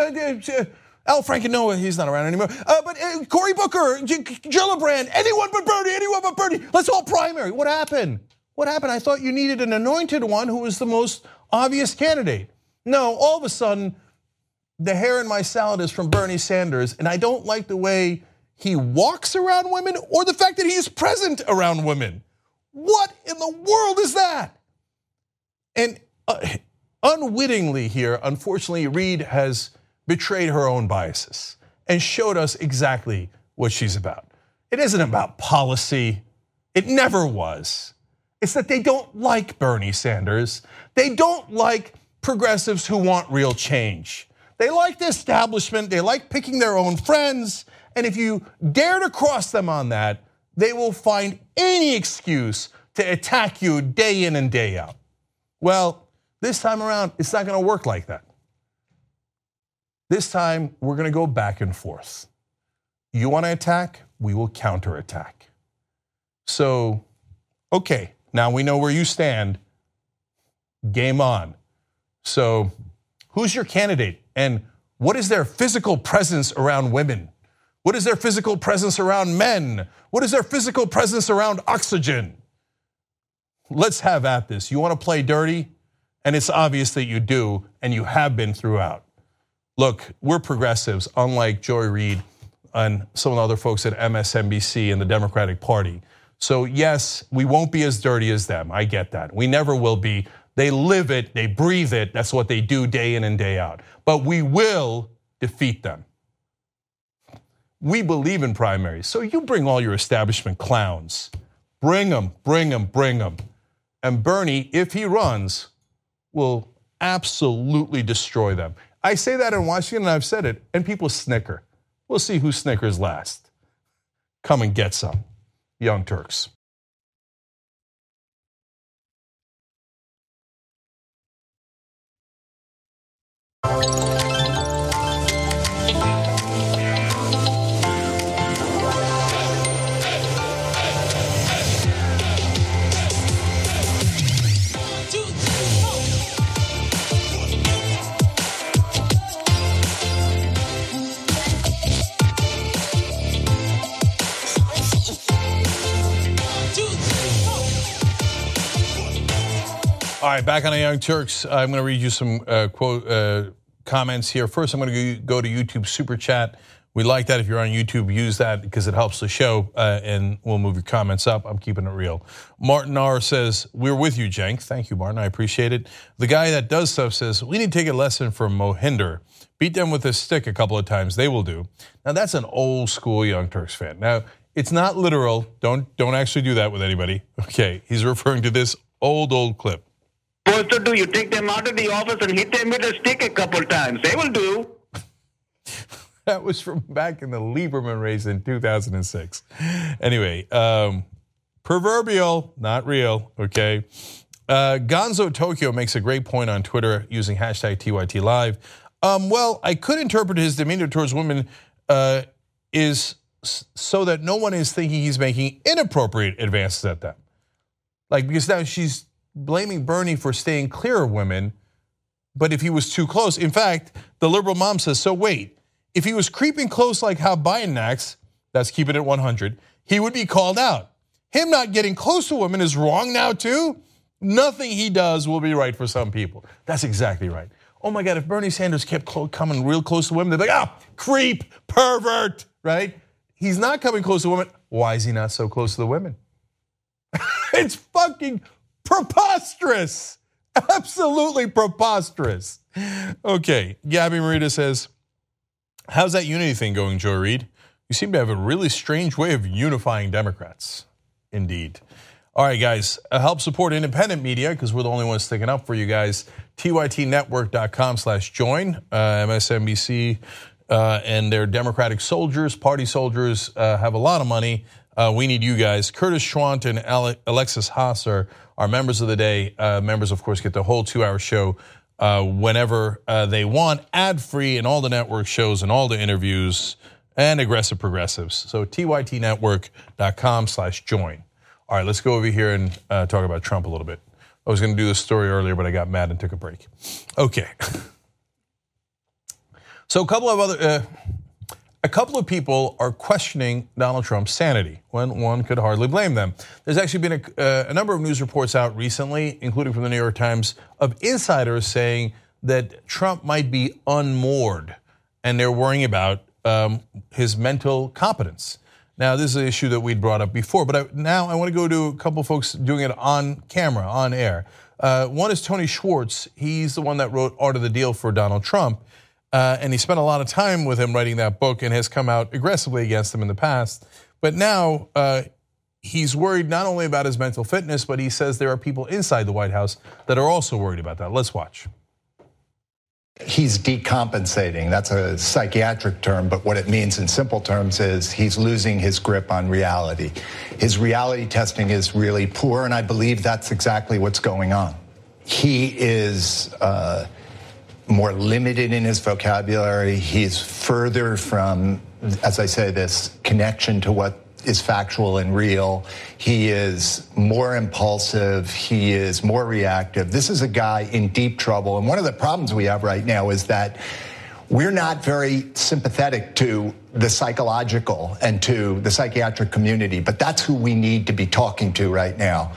[SPEAKER 1] Al Franken? No, he's not around anymore. But Cory Booker, Gillibrand, anyone but Bernie, anyone but Bernie. Let's all primary. What happened? What happened? I thought you needed an anointed one who was the most obvious candidate. No, all of a sudden, the hair in my salad is from Bernie Sanders, and I don't like the way he walks around women or the fact that he is present around women. What in the world is that? And unwittingly here, unfortunately, Reid has betrayed her own biases and showed us exactly what she's about. It isn't about policy. It never was. It's that they don't like Bernie Sanders. They don't like progressives who want real change. They like the establishment, they like picking their own friends, and if you dare to cross them on that, they will find any excuse to attack you day in and day out. Well, this time around, it's not gonna work like that. This time, we're gonna go back and forth. You wanna attack, we will counterattack. So, okay, now we know where you stand, game on. So, who's your candidate? And what is their physical presence around women? What is their physical presence around men? What is their physical presence around oxygen? Let's have at this. You want to play dirty? And it's obvious that you do, and you have been throughout. Look, we're progressives, unlike Joy Reid and some of the other folks at MSNBC and the Democratic Party. So yes, we won't be as dirty as them. I get that. We never will be. They live it, they breathe it. That's what they do day in and day out. But we will defeat them. We believe in primaries. So you bring all your establishment clowns. Bring them, bring them, bring them. And Bernie, if he runs, will absolutely destroy them. I say that in Washington, and I've said it, and people snicker. We'll see who snickers last. Come and get some, Young Turks. All right, back on the Young Turks. I'm going to read you some comments here. First, I'm going to go to YouTube Super Chat. We like that. If you're on YouTube, use that because it helps the show, and we'll move your comments up. I'm keeping it real. Martin R. says, we're with you, Cenk. Thank you, Martin. I appreciate it. The guy that does stuff says, we need to take a lesson from Mohinder. Beat them with a stick a couple of times. They will do. Now, that's an old school Young Turks fan. Now, it's not literal. Don't actually do that with anybody. Okay, he's referring to this old clip.
[SPEAKER 5] Supposed to do, you take them out of the office and hit them with a stick a couple times. They will do.
[SPEAKER 1] That was from back in the Lieberman race in 2006. Anyway, proverbial, not real, okay? Gonzo Tokyo makes a great point on Twitter using hashtag TYT Live. Well, I could interpret his demeanor towards women is so that no one is thinking he's making inappropriate advances at them. Like, because now she's blaming Bernie for staying clear of women, but if he was too close, in fact, the liberal mom says, so wait, if he was creeping close like how Biden acts, that's keeping it 100, he would be called out. Him not getting close to women is wrong now too. Nothing he does will be right for some people. That's exactly right. Oh my God, if Bernie Sanders kept coming real close to women, they'd be like, creep, pervert, right? He's not coming close to women. Why is he not so close to the women? It's fucking preposterous. Absolutely preposterous. Okay, Gabby Marita says, how's that unity thing going, Joy Reid? You seem to have a really strange way of unifying Democrats. Indeed. All right, guys, help support independent media because we're the only ones sticking up for you guys. tytnetwork.com/join. MSNBC and their Democratic soldiers, party soldiers, have a lot of money. We need you guys. Curtis Schwant and Alexis Haas are members of the day. Members, of course, get the whole 2-hour show whenever they want, ad-free, and all the network shows and all the interviews and aggressive progressives. So tytnetwork.com/join. All right, let's go over here and talk about Trump a little bit. I was going to do this story earlier, but I got mad and took a break. Okay. So a couple of people are questioning Donald Trump's sanity when one could hardly blame them. There's actually been a number of news reports out recently, including from the New York Times, of insiders saying that Trump might be unmoored, and they're worrying about his mental competence. Now, this is an issue that we'd brought up before, but now I want to go to a couple of folks doing it on camera, on air. One is Tony Schwartz. He's the one that wrote Art of the Deal for Donald Trump, and he spent a lot of time with him writing that book and has come out aggressively against him in the past. But now he's worried not only about his mental fitness, but he says there are people inside the White House that are also worried about that. Let's watch.
[SPEAKER 6] He's decompensating. That's a psychiatric term, but what it means in simple terms is he's losing his grip on reality. His reality testing is really poor, and I believe that's exactly what's going on. He is more limited in his vocabulary. He's further from, as I say, this connection to what is factual and real. He is more impulsive. He is more reactive. This is a guy in deep trouble. And one of the problems we have right now is that we're not very sympathetic to the psychological and to the psychiatric community, but that's who we need to be talking to right now.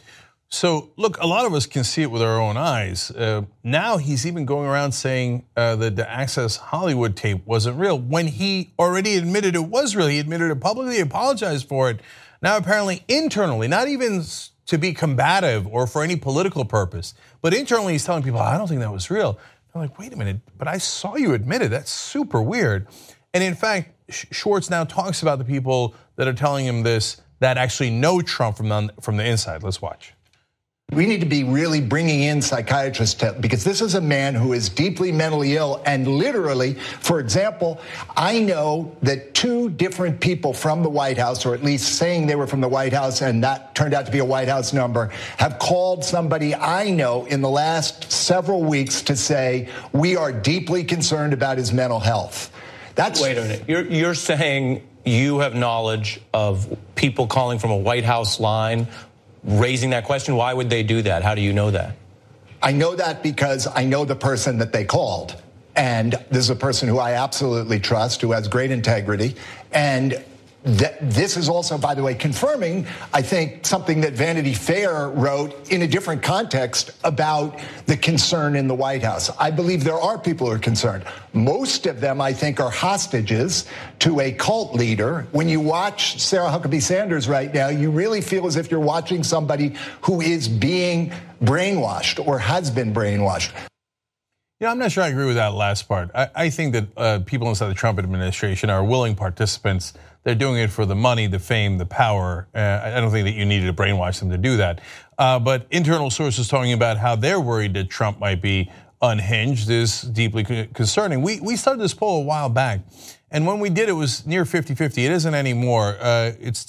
[SPEAKER 1] So, look, a lot of us can see it with our own eyes. Now he's even going around saying that the Access Hollywood tape wasn't real when he already admitted it was real. He admitted it publicly, apologized for it. Now, apparently, internally, not even to be combative or for any political purpose, but internally he's telling people, I don't think that was real. I'm like, wait a minute, but I saw you admit it. That's super weird. And in fact, Schwartz now talks about the people that are telling him this that actually know Trump from the inside. Let's watch.
[SPEAKER 6] We need to be really bringing in psychiatrists because this is a man who is deeply mentally ill and literally, for example, I know that 2 different people from the White House, or at least saying they were from the White House and that turned out to be a White House number, have called somebody I know in the last several weeks to say, we are deeply concerned about his mental health.
[SPEAKER 7] Wait a minute, you're saying you have knowledge of people calling from a White House line raising that question? Why would they do that? How do you know that?
[SPEAKER 6] I know that because I know the person that they called. And this is a person who I absolutely trust, who has great integrity. And this is also, by the way, confirming, I think, something that Vanity Fair wrote in a different context about the concern in the White House. I believe there are people who are concerned. Most of them, I think, are hostages to a cult leader. When you watch Sarah Huckabee Sanders right now, you really feel as if you're watching somebody who is being brainwashed or has been brainwashed.
[SPEAKER 1] Yeah, I'm not sure I agree with that last part. I think that people inside the Trump administration are willing participants. They're doing it for the money, the fame, the power. I don't think that you needed to brainwash them to do that. But internal sources talking about how they're worried that Trump might be unhinged is deeply concerning. We started this poll a while back, and when we did, it was near 50-50. It isn't anymore. It's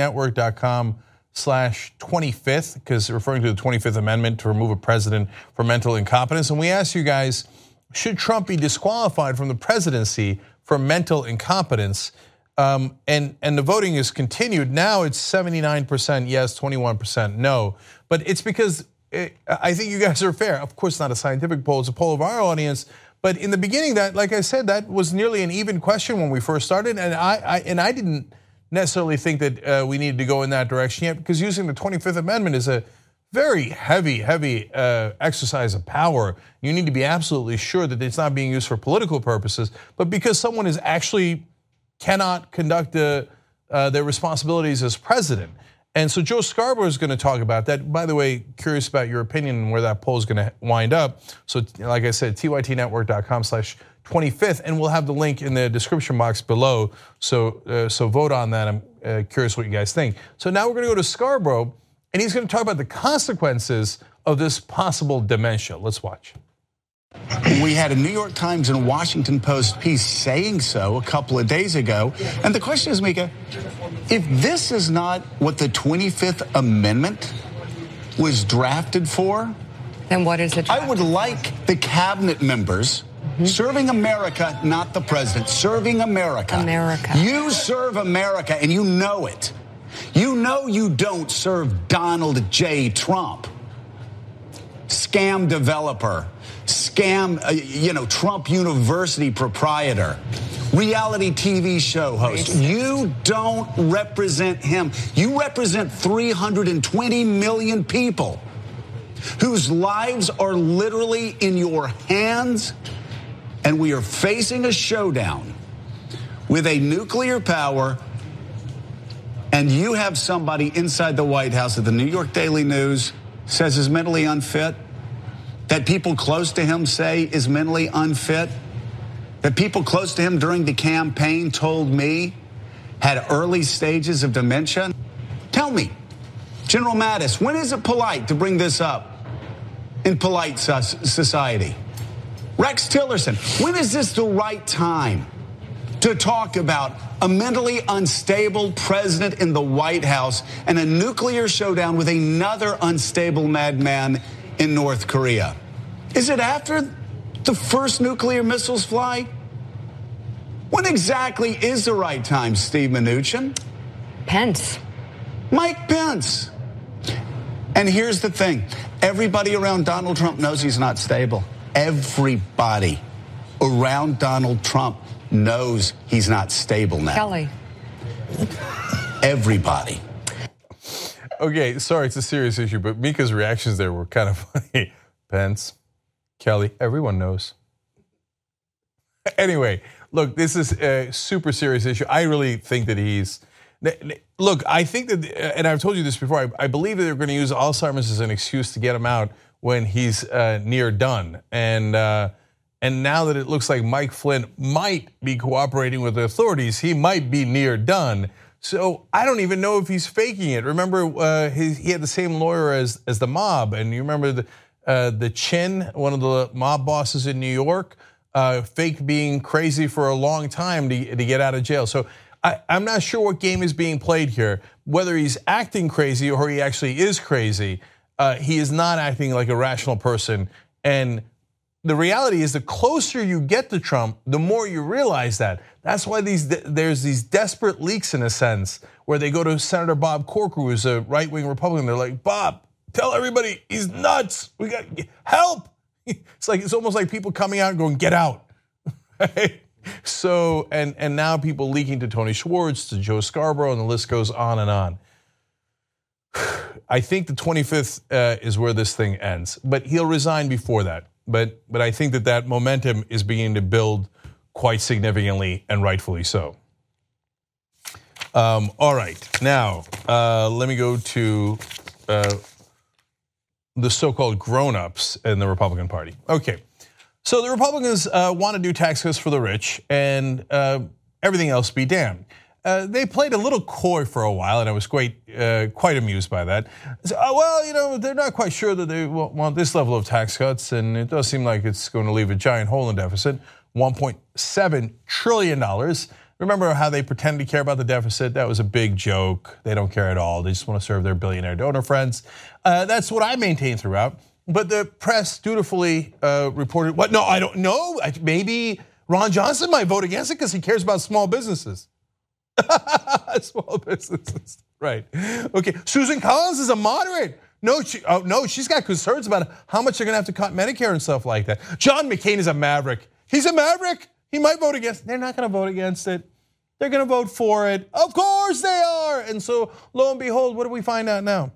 [SPEAKER 1] tytnetwork.com/25th, because referring to the 25th Amendment to remove a president for mental incompetence. And we asked you guys, should Trump be disqualified from the presidency for mental incompetence? And the voting is continued. Now it's 79% yes, 21% no. But it's because I think you guys are fair. Of course, not a scientific poll. It's a poll of our audience. But in the beginning, that, like I said, that was nearly an even question when we first started, and I didn't necessarily think that we needed to go in that direction yet, because using the 25th Amendment is a very heavy exercise of power. You need to be absolutely sure that it's not being used for political purposes, but because someone is actually cannot conduct their responsibilities as president. And so Joe Scarborough is going to talk about that. By the way, curious about your opinion and where that poll is going to wind up. So like I said, tytnetwork.com/25th, and we'll have the link in the description box below. So vote on that. I'm curious what you guys think. So now we're going to go to Scarborough, and he's going to talk about the consequences of this possible dementia. Let's watch.
[SPEAKER 8] We had a New York Times and a Washington Post piece saying so a couple of days ago. And the question is, Mika, if this is not what the 25th Amendment was drafted for,
[SPEAKER 9] then what is it?
[SPEAKER 8] I would like the cabinet members serving America, not the president, serving America.
[SPEAKER 9] America.
[SPEAKER 8] You serve America, and you know it. You know you don't serve Donald J. Trump, scam developer, scam, Trump University proprietor, reality TV show host. You don't represent him. You represent 320 million people whose lives are literally in your hands, and we are facing a showdown with a nuclear power, and you have somebody inside the White House that the New York Daily News says is mentally unfit, that people close to him say is mentally unfit, that people close to him during the campaign told me had early stages of dementia. Tell me, General Mattis, when is it polite to bring this up in polite society? Rex Tillerson, when is this the right time to talk about a mentally unstable president in the White House and a nuclear showdown with another unstable madman in North Korea? Is it after the first nuclear missiles fly? When exactly is the right time, Steve Mnuchin?
[SPEAKER 9] Pence.
[SPEAKER 8] Mike Pence. And here's the thing. Everybody around Donald Trump knows he's not stable. Everybody around Donald Trump knows he's not stable now.
[SPEAKER 9] Kelly.
[SPEAKER 8] Everybody.
[SPEAKER 1] Okay, sorry, it's a serious issue, but Mika's reactions there were kind of funny. Pence, Kelly, everyone knows. Anyway, look, this is a super serious issue. I really think that look, I think that, and I've told you this before, I believe that they're going to use Alzheimer's as an excuse to get him out when he's near done. And now that it looks like Mike Flynn might be cooperating with the authorities, he might be near done. So I don't even know if he's faking it. Remember, he had the same lawyer as the mob, and you remember the Chin, one of the mob bosses in New York, faked being crazy for a long time to get out of jail. So I'm not sure what game is being played here, whether he's acting crazy or he actually is crazy. He is not acting like a rational person. And the reality is the closer you get to Trump, the more you realize that. That's why there's these desperate leaks, in a sense, where they go to Senator Bob Corker, who's a right-wing Republican. They're like, Bob, tell everybody he's nuts. We got help. It's almost like people coming out and going, get out. Right? So, and now people leaking to Tony Schwartz, to Joe Scarborough, and the list goes on and on. I think the 25th is where this thing ends, but he'll resign before that. But I think that momentum is beginning to build quite significantly, and rightfully so. All right, now let me go to the so-called grown-ups in the Republican Party. Okay, so the Republicans want to do tax cuts for the rich, and everything else be damned. They played a little coy for a while, and I was quite amused by that. So, well, they're not quite sure that they want this level of tax cuts, and it does seem like it's going to leave a giant hole in the deficit, $1.7 trillion. Remember how they pretended to care about the deficit? That was a big joke. They don't care at all. They just want to serve their billionaire donor friends. That's what I maintain throughout. But the press dutifully reported, what? No, I don't know. Maybe Ron Johnson might vote against it because he cares about small businesses. Small businesses, right. Okay, Susan Collins is a moderate. No, she's got concerns about how much they're going to have to cut Medicare and stuff like that. John McCain is a maverick. He's a maverick. He might vote against it. They're not going to vote against it. They're going to vote for it. Of course they are. And so, lo and behold, what do we find out now?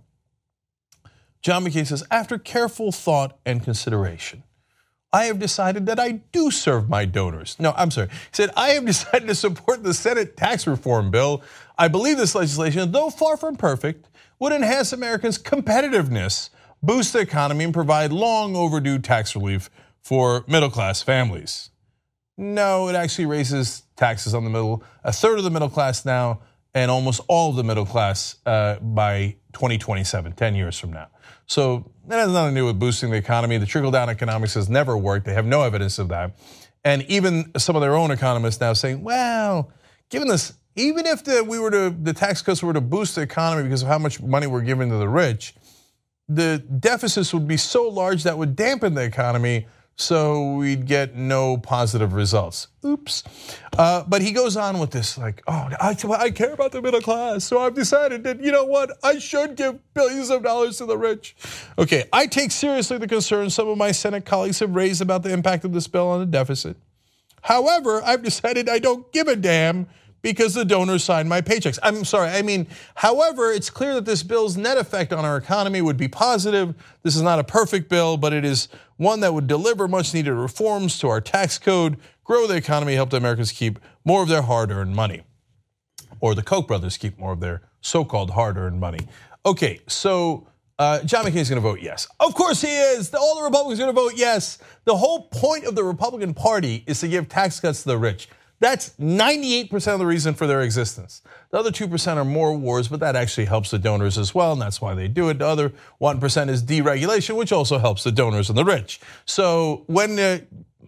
[SPEAKER 1] John McCain says, after careful thought and consideration, I have decided that I do serve my donors. No, I'm sorry. He said, I have decided to support the Senate tax reform bill. I believe this legislation, though far from perfect, would enhance Americans' competitiveness, boost the economy, and provide long overdue tax relief for middle-class families. No, it actually raises taxes on a third of the middle class now, and almost all of the middle class by 2027, 10 years from now. So that has nothing to do with boosting the economy. The trickle-down economics has never worked. They have no evidence of that. And even some of their own economists now saying, well, given this, even if the tax cuts were to boost the economy because of how much money we're giving to the rich, the deficits would be so large that would dampen the economy, so we'd get no positive results. Oops. But he goes on with this like, oh, I care about the middle class, so I've decided that, you know what, I should give billions of dollars to the rich. Okay, I take seriously the concerns some of my Senate colleagues have raised about the impact of this bill on the deficit. However, I've decided I don't give a damn because the donors signed my paychecks. I'm sorry, however, it's clear that this bill's net effect on our economy would be positive. This is not a perfect bill, but it is one that would deliver much needed reforms to our tax code, grow the economy, help the Americans keep more of their hard-earned money. Or the Koch brothers keep more of their so-called hard-earned money. Okay, so John McCain is going to vote yes. Of course he is. All the Republicans are going to vote yes. The whole point of the Republican Party is to give tax cuts to the rich. That's 98% of the reason for their existence. The other 2% are more wars, but that actually helps the donors as well, and that's why they do it. The other 1% is deregulation, which also helps the donors and the rich. So when the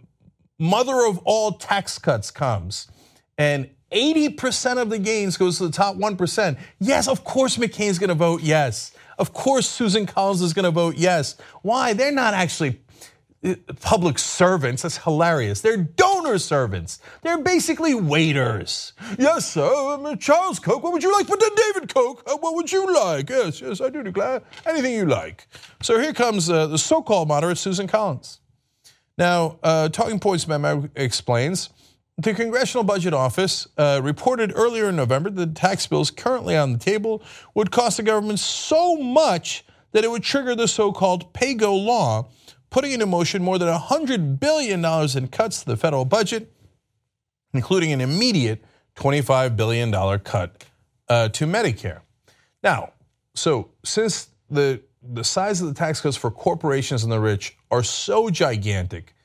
[SPEAKER 1] mother of all tax cuts comes and 80% of the gains goes to the top 1%, yes, of course McCain's going to vote yes. Of course Susan Collins is going to vote yes. Why? They're not actually public servants. That's hilarious. They're donor servants. They're basically waiters. Yes, sir, I'm Charles Koch. What would you like? But then David Koch, what would you like? Yes, I do declare anything you like. So here comes the so-called moderate Susan Collins. Now, Talking Points memo explains, the Congressional Budget Office reported earlier in November that the tax bills currently on the table would cost the government so much that it would trigger the so-called pay-go law, putting into motion more than $100 billion in cuts to the federal budget, including an immediate $25 billion cut to Medicare. Now, so since the size of the tax cuts for corporations and the rich are so gigantic,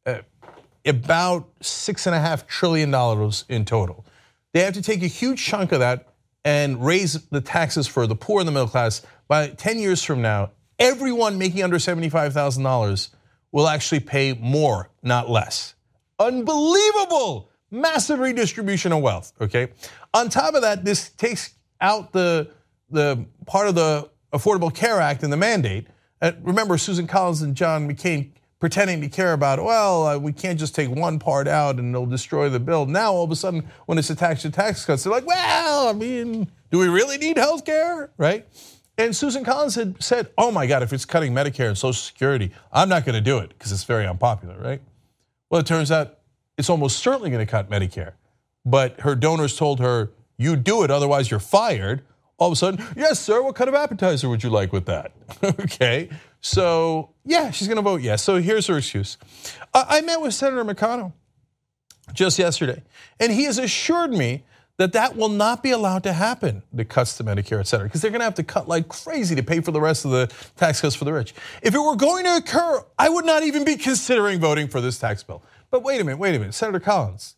[SPEAKER 1] about $6.5 trillion in total, they have to take a huge chunk of that and raise the taxes for the poor and the middle class. By 10 years from now, everyone making under $75,000 will actually pay more, not less. Unbelievable, massive redistribution of wealth, okay? On top of that, this takes out the part of the Affordable Care Act and the mandate. Remember Susan Collins and John McCain pretending to care about, well, we can't just take one part out and it'll destroy the bill. Now, all of a sudden, when it's attached to tax cuts, they're like, well, do we really need health care, right? And Susan Collins had said, oh my God, if it's cutting Medicare and Social Security, I'm not going to do it because it's very unpopular, right? Well, it turns out it's almost certainly going to cut Medicare. But her donors told her, you do it, otherwise you're fired. All of a sudden, yes, sir, what kind of appetizer would you like with that? Okay, so yeah, she's going to vote yes. So here's her excuse. I met with Senator McConnell just yesterday, and he has assured me that will not be allowed to happen, the cuts to Medicare, et cetera, because they're going to have to cut like crazy to pay for the rest of the tax cuts for the rich. If it were going to occur, I would not even be considering voting for this tax bill. But wait a minute, Senator Collins,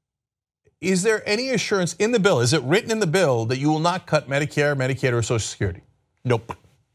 [SPEAKER 1] is there any assurance in the bill, is it written in the bill that you will not cut Medicare, Medicaid, or Social Security? Nope.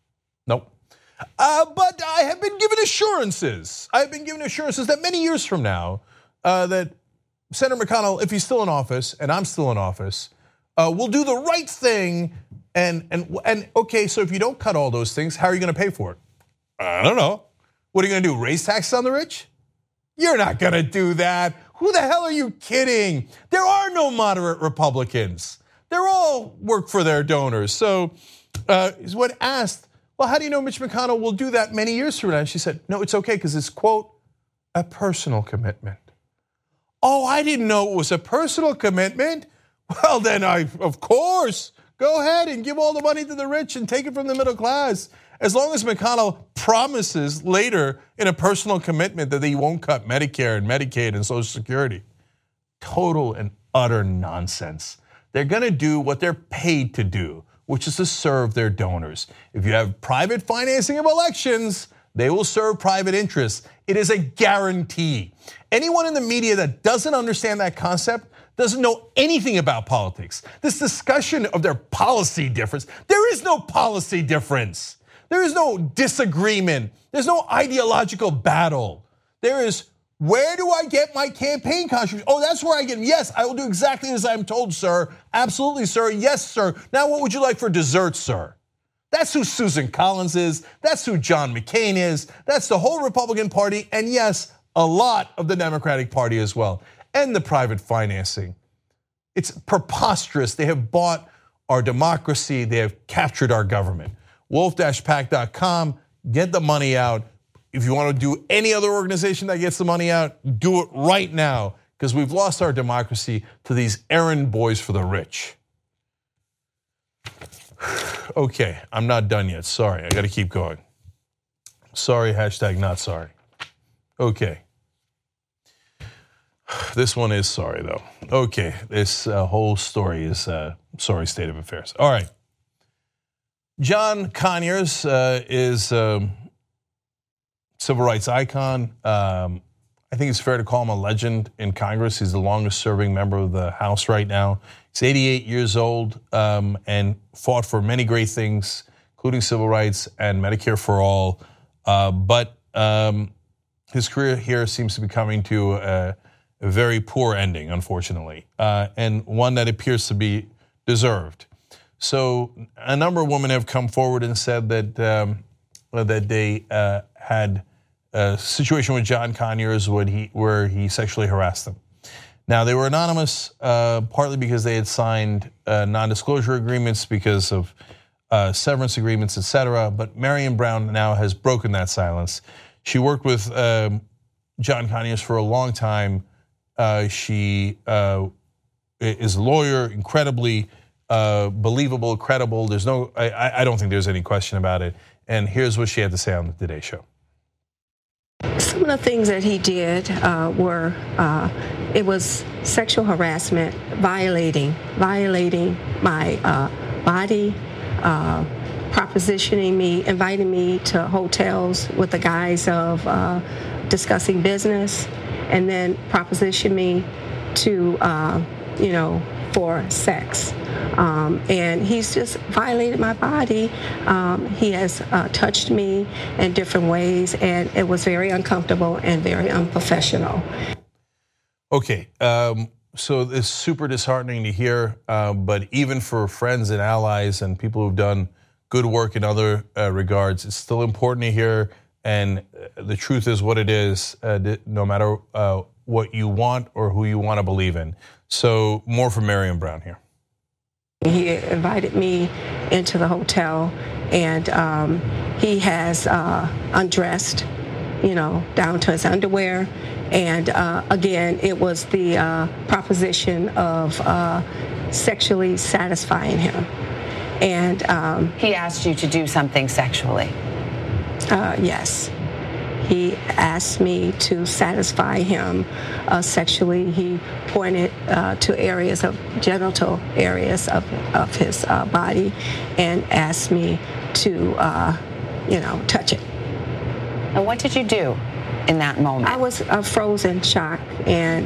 [SPEAKER 1] But I have been given assurances. That many years from now, that Senator McConnell, if he's still in office and I'm still in office, will do the right thing. And okay, so if you don't cut all those things, how are you going to pay for it? I don't know. What are you going to do? Raise taxes on the rich? You're not going to do that. Who the hell are you kidding? There are no moderate Republicans. They're all work for their donors. So when asked, well, how do you know Mitch McConnell will do that many years from now? And she said, no, it's okay because it's, quote, a personal commitment. Oh, I didn't know it was a personal commitment. Well, then of course, go ahead and give all the money to the rich and take it from the middle class. As long as McConnell promises later in a personal commitment that he won't cut Medicare and Medicaid and Social Security. Total and utter nonsense. They're going to do what they're paid to do, which is to serve their donors. If you have private financing of elections, they will serve private interests. It is a guarantee. Anyone in the media that doesn't understand that concept doesn't know anything about politics. This discussion of their policy difference, there is no policy difference. There is no disagreement. There's no ideological battle. There is, where do I get my campaign contributions? Oh, that's where I get them. Yes, I will do exactly as I'm told, sir. Absolutely, sir. Yes, sir. Now what would you like for dessert, sir? That's who Susan Collins is. That's who John McCain is. That's the whole Republican Party. And yes, a lot of the Democratic Party as well. And the private financing. It's preposterous. They have bought our democracy. They have captured our government. Wolf-Pack.com, get the money out. If you want to do any other organization that gets the money out, do it right now, because we've lost our democracy to these errand boys for the rich. Okay, I'm not done yet. Sorry, I got to keep going. Sorry, hashtag not sorry. Okay. This one is sorry, though. Okay, this whole story is sorry state of affairs. All right. John Conyers is a civil rights icon. I think it's fair to call him a legend in Congress. He's the longest serving member of the House right now. He's 88 years old and fought for many great things, including civil rights and Medicare for all. But his career here seems to be coming to a very poor ending, unfortunately, and one that appears to be deserved. So a number of women have come forward and said that that they had a situation with John Conyers where he sexually harassed them. Now, they were anonymous, partly because they had signed non-disclosure agreements because of severance agreements, etc. But Marion Brown now has broken that silence. She worked with John Conyers for a long time. She is a lawyer, incredibly believable, credible. There's no, I don't think there's any question about it. And here's what she had to say on the Today Show.
[SPEAKER 10] Some of the things that he did were, it was sexual harassment, violating my body, propositioning me, inviting me to hotels with the guise of discussing business, and then proposition me to, for sex. And he's just violated my body. He has touched me in different ways, and it was very uncomfortable and very unprofessional. Okay,
[SPEAKER 1] so it's super disheartening to hear, but even for friends and allies and people who've done good work in other regards, it's still important to hear, and the truth is what it is, no matter what you want or who you want to believe in. So more from Marion Brown here.
[SPEAKER 10] He invited me into the hotel, and he has undressed, down to his underwear. And again, it was the proposition of sexually satisfying him. And
[SPEAKER 9] he asked you to do something sexually?
[SPEAKER 10] Yes. He asked me to satisfy him sexually. He pointed to areas of genital areas of his body and asked me to, touch it.
[SPEAKER 9] And what did you do in that moment?
[SPEAKER 10] I was frozen, shocked, and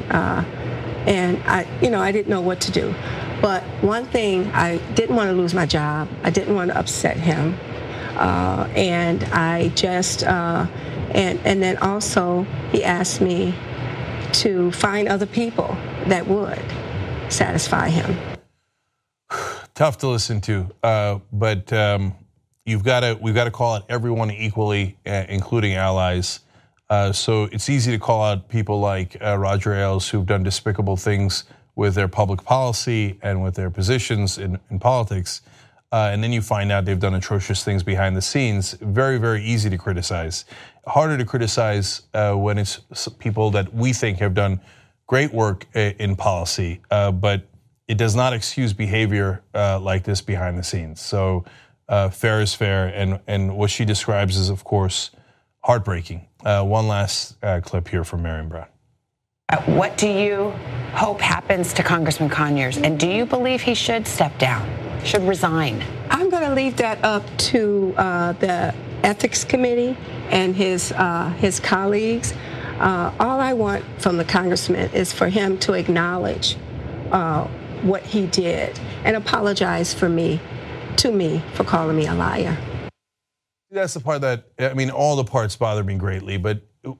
[SPEAKER 10] I didn't know what to do. But one thing, I didn't want to lose my job. I didn't want to upset him, and I just. And then also he asked me to find other people that would satisfy him.
[SPEAKER 1] Tough to listen to, but we've got to call out everyone equally, including allies. So it's easy to call out people like Roger Ailes, who've done despicable things with their public policy and with their positions in politics. and then you find out they've done atrocious things behind the scenes, very, very easy to criticize. Harder to criticize when it's people that we think have done great work in policy, but it does not excuse behavior like this behind the scenes. So fair is fair, and what she describes is, of course, heartbreaking. One last clip here from Marion Brown.
[SPEAKER 9] What do you hope happens to Congressman Conyers, and do you believe he should step down, should resign?
[SPEAKER 10] I'm going to leave that up to the Ethics Committee and his colleagues. All I want from the congressman is for him to acknowledge what he did and apologize to me for calling me a liar.
[SPEAKER 1] That's the part that, I mean, all the parts bother me greatly, but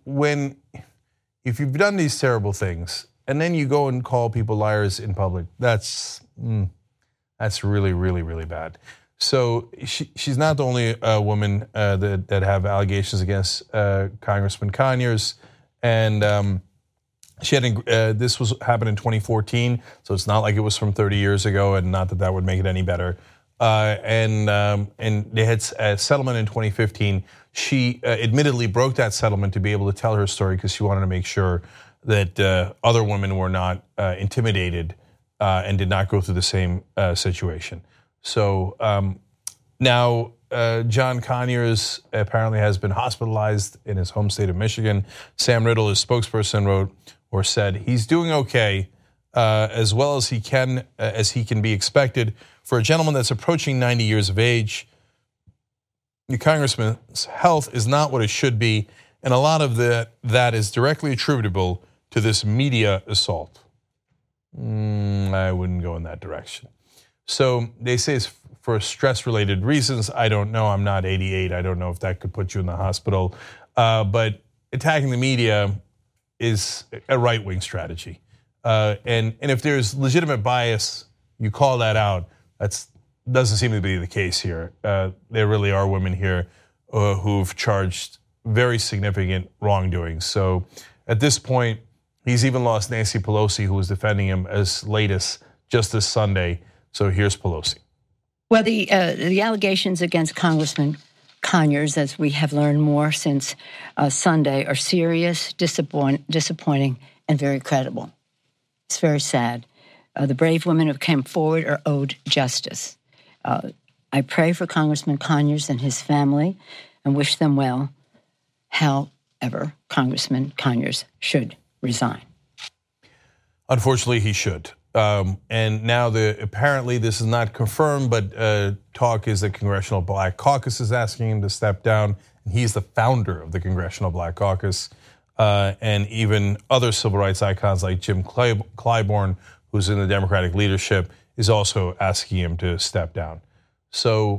[SPEAKER 1] if you've done these terrible things and then you go and call people liars in public, that's really, really, really bad. So she's not the only woman that have allegations against Congressman Conyers, and she had this happened in 2014, so it's not like it was from 30 years ago, and not that would make it any better. And they had a settlement in 2015. She admittedly broke that settlement to be able to tell her story because she wanted to make sure that other women were not intimidated and did not go through the same situation. So now John Conyers apparently has been hospitalized in his home state of Michigan. Sam Riddle, his spokesperson, wrote or said he's doing okay, as well as he can be expected for a gentleman that's approaching 90 years of age. The congressman's health is not what it should be, and a lot of that is directly attributable to this media assault. I wouldn't go in that direction. So they say it's for stress-related reasons. I don't know. I'm not 88. I don't know if that could put you in the hospital. But attacking the media is a right-wing strategy. And if there's legitimate bias, you call that out. That doesn't seem to be the case here. There really are women here who've charged very significant wrongdoing. So at this point, he's even lost Nancy Pelosi, who was defending him as late as just this Sunday. So here's Pelosi.
[SPEAKER 11] Well, the allegations against Congressman Conyers, as we have learned more since Sunday, are serious, disappointing, and very credible. It's very sad. The brave women who came forward are owed justice. I pray for Congressman Conyers and his family and wish them well. However, Congressman Conyers should resign.
[SPEAKER 1] Unfortunately, he should. And now apparently this is not confirmed, but talk is the Congressional Black Caucus is asking him to step down. And he's the founder of the Congressional Black Caucus. And even other civil rights icons like Jim Clyburn, who's in the Democratic leadership, is also asking him to step down. So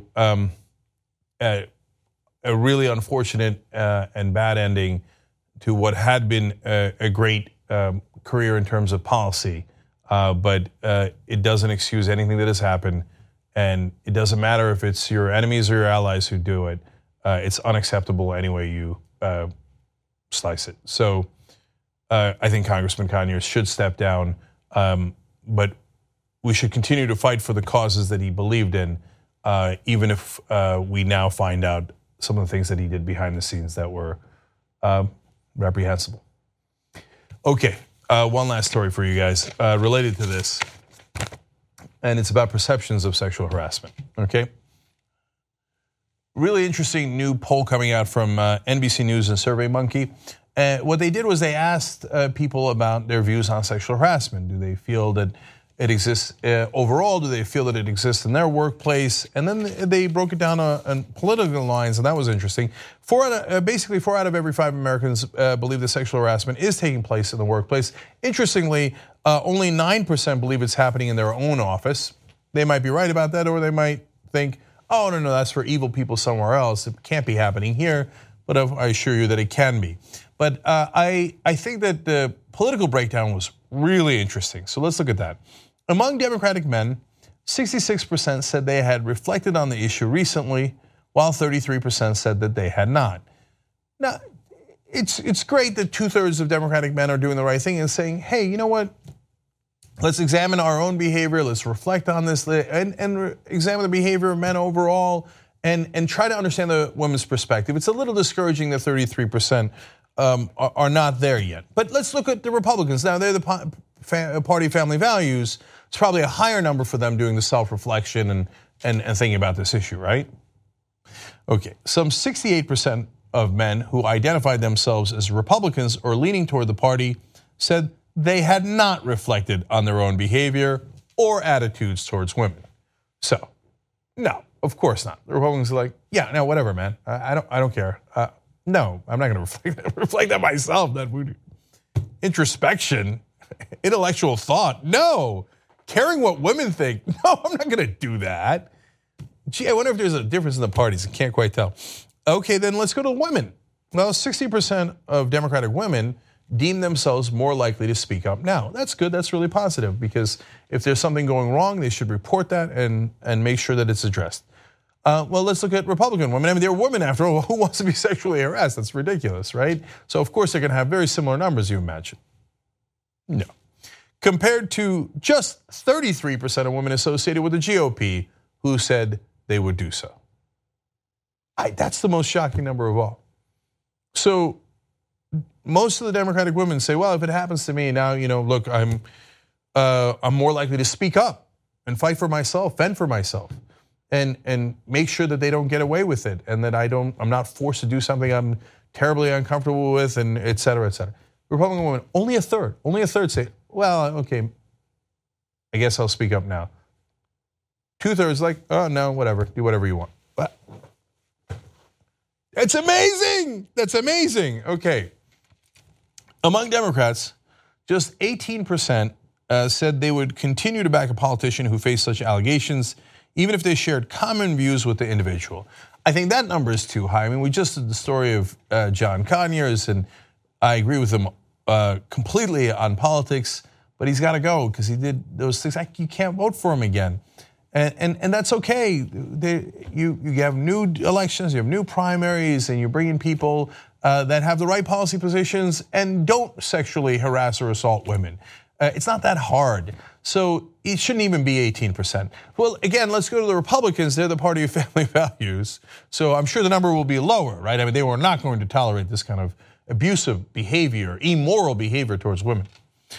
[SPEAKER 1] a really unfortunate and bad ending to what had been a great career in terms of policy. But it doesn't excuse anything that has happened. And it doesn't matter if it's your enemies or your allies who do it. It's unacceptable any way you slice it. So I think Congressman Conyers should step down. But we should continue to fight for the causes that he believed in, even if we now find out some of the things that he did behind the scenes that were reprehensible. Okay. One last story for you guys related to this, and it's about perceptions of sexual harassment, okay? Really interesting new poll coming out from NBC News and SurveyMonkey. What they did was they asked people about their views on sexual harassment. Do they feel that it exists overall? Do they feel that it exists in their workplace? And then they broke it down on political lines, and that was interesting. Basically, 4 out of every 5 Americans believe that sexual harassment is taking place in the workplace. Interestingly, only 9% believe it's happening in their own office. They might be right about that, or they might think, oh, no, that's for evil people somewhere else. It can't be happening here, but I assure you that it can be. But I think that the political breakdown was really interesting. So let's look at that. Among Democratic men, 66% said they had reflected on the issue recently, while 33% said that they had not. Now, it's great that 2/3 of Democratic men are doing the right thing and saying, hey, you know what? Let's examine our own behavior. Let's reflect on this and examine the behavior of men overall and try to understand the women's perspective. It's a little discouraging that 33% are not there yet. But let's look at the Republicans. Now, they're the party family values. It's probably a higher number for them doing the self-reflection and thinking about this issue, right? Okay, some 68% of men who identified themselves as Republicans or leaning toward the party said they had not reflected on their own behavior or attitudes towards women. So, no, of course not. The Republicans are like, yeah, no, whatever, man. I don't care. No, I'm not going to reflect on myself. That would introspection, intellectual thought. No, caring what women think. No, I'm not going to do that. Gee, I wonder if there's a difference in the parties. I can't quite tell. Okay, then let's go to women. Well, 60% of Democratic women deem themselves more likely to speak up now. That's good, that's really positive, because if there's something going wrong, they should report that and make sure that it's addressed. Well, let's look at Republican women. I mean, they're women after all. Who wants to be sexually harassed? That's ridiculous, right? So of course they're gonna have very similar numbers, you imagine. No. Compared to just 33% of women associated with the GOP who said they would do so. That's the most shocking number of all. So most of the Democratic women say, well, if it happens to me now, look, I'm more likely to speak up and fight for myself, fend for myself, and make sure that they don't get away with it, and that I'm not forced to do something I'm terribly uncomfortable with, and et cetera, et cetera. Republican women, only a third say, well, okay, I guess I'll speak up now. 2/3 like, oh no, whatever, do whatever you want. But it's amazing. That's amazing. Okay. Among Democrats, just 18% said they would continue to back a politician who faced such allegations, even if they shared common views with the individual. I think that number is too high. I mean, we just did the story of John Conyers, and I agree with him completely on politics, but he's got to go because he did those things. You can't vote for him again. And that's okay. You have new elections, you have new primaries, and you're bringing people that have the right policy positions and don't sexually harass or assault women. It's not that hard. So it shouldn't even be 18%. Well, again, let's go to the Republicans. They're the party of family values. So I'm sure the number will be lower, right? I mean, they were not going to tolerate this kind of abusive behavior, immoral behavior towards women.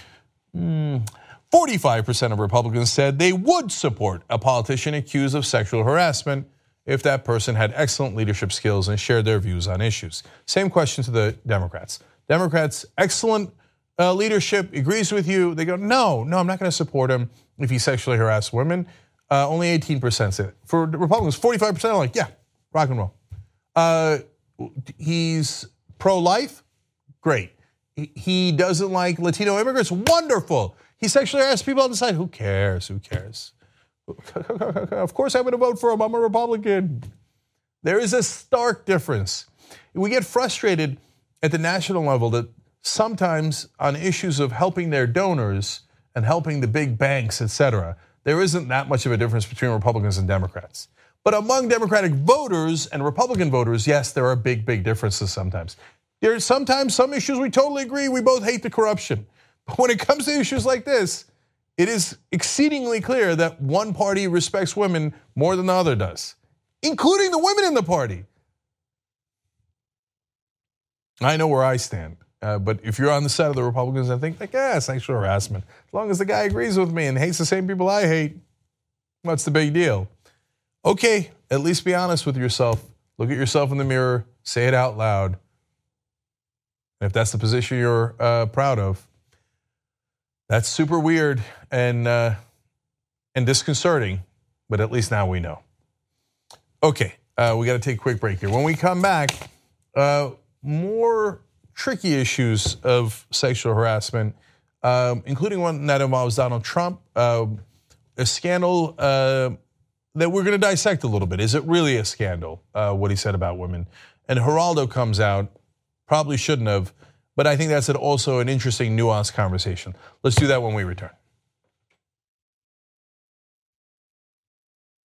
[SPEAKER 1] 45% of Republicans said they would support a politician accused of sexual harassment if that person had excellent leadership skills and shared their views on issues. Same question to the Democrats. Democrats, excellent leadership, agrees with you. They go, no, I'm not going to support him if he sexually harassed women. Only 18% said it. For the Republicans, 45% are like, yeah, rock and roll. He's pro-life? Great. He doesn't like Latino immigrants? Wonderful. He sexually harassed people on the side. Who cares? Of course I'm going to vote for him. I'm a Republican. There is a stark difference. We get frustrated at the national level that sometimes on issues of helping their donors and helping the big banks, et cetera, there isn't that much of a difference between Republicans and Democrats. But among Democratic voters and Republican voters, yes, there are big differences sometimes. There's sometimes some issues we totally agree. We both hate the corruption. But when it comes to issues like this, it is exceedingly clear that one party respects women more than the other does, including the women in the party. I know where I stand, but if you're on the side of the Republicans, I think, sexual harassment. As long as the guy agrees with me and hates the same people I hate, what's the big deal? Okay, at least be honest with yourself. Look at yourself in the mirror, say it out loud. And if that's the position you're proud of, that's super weird and disconcerting, but at least now we know. Okay, we got to take a quick break here. When we come back, more tricky issues of sexual harassment, including one that involves Donald Trump, a scandal that we're going to dissect a little bit. Is it really a scandal, what he said about women? And Geraldo comes out, probably shouldn't have, but I think that's also an interesting, nuanced conversation. Let's do that when we return.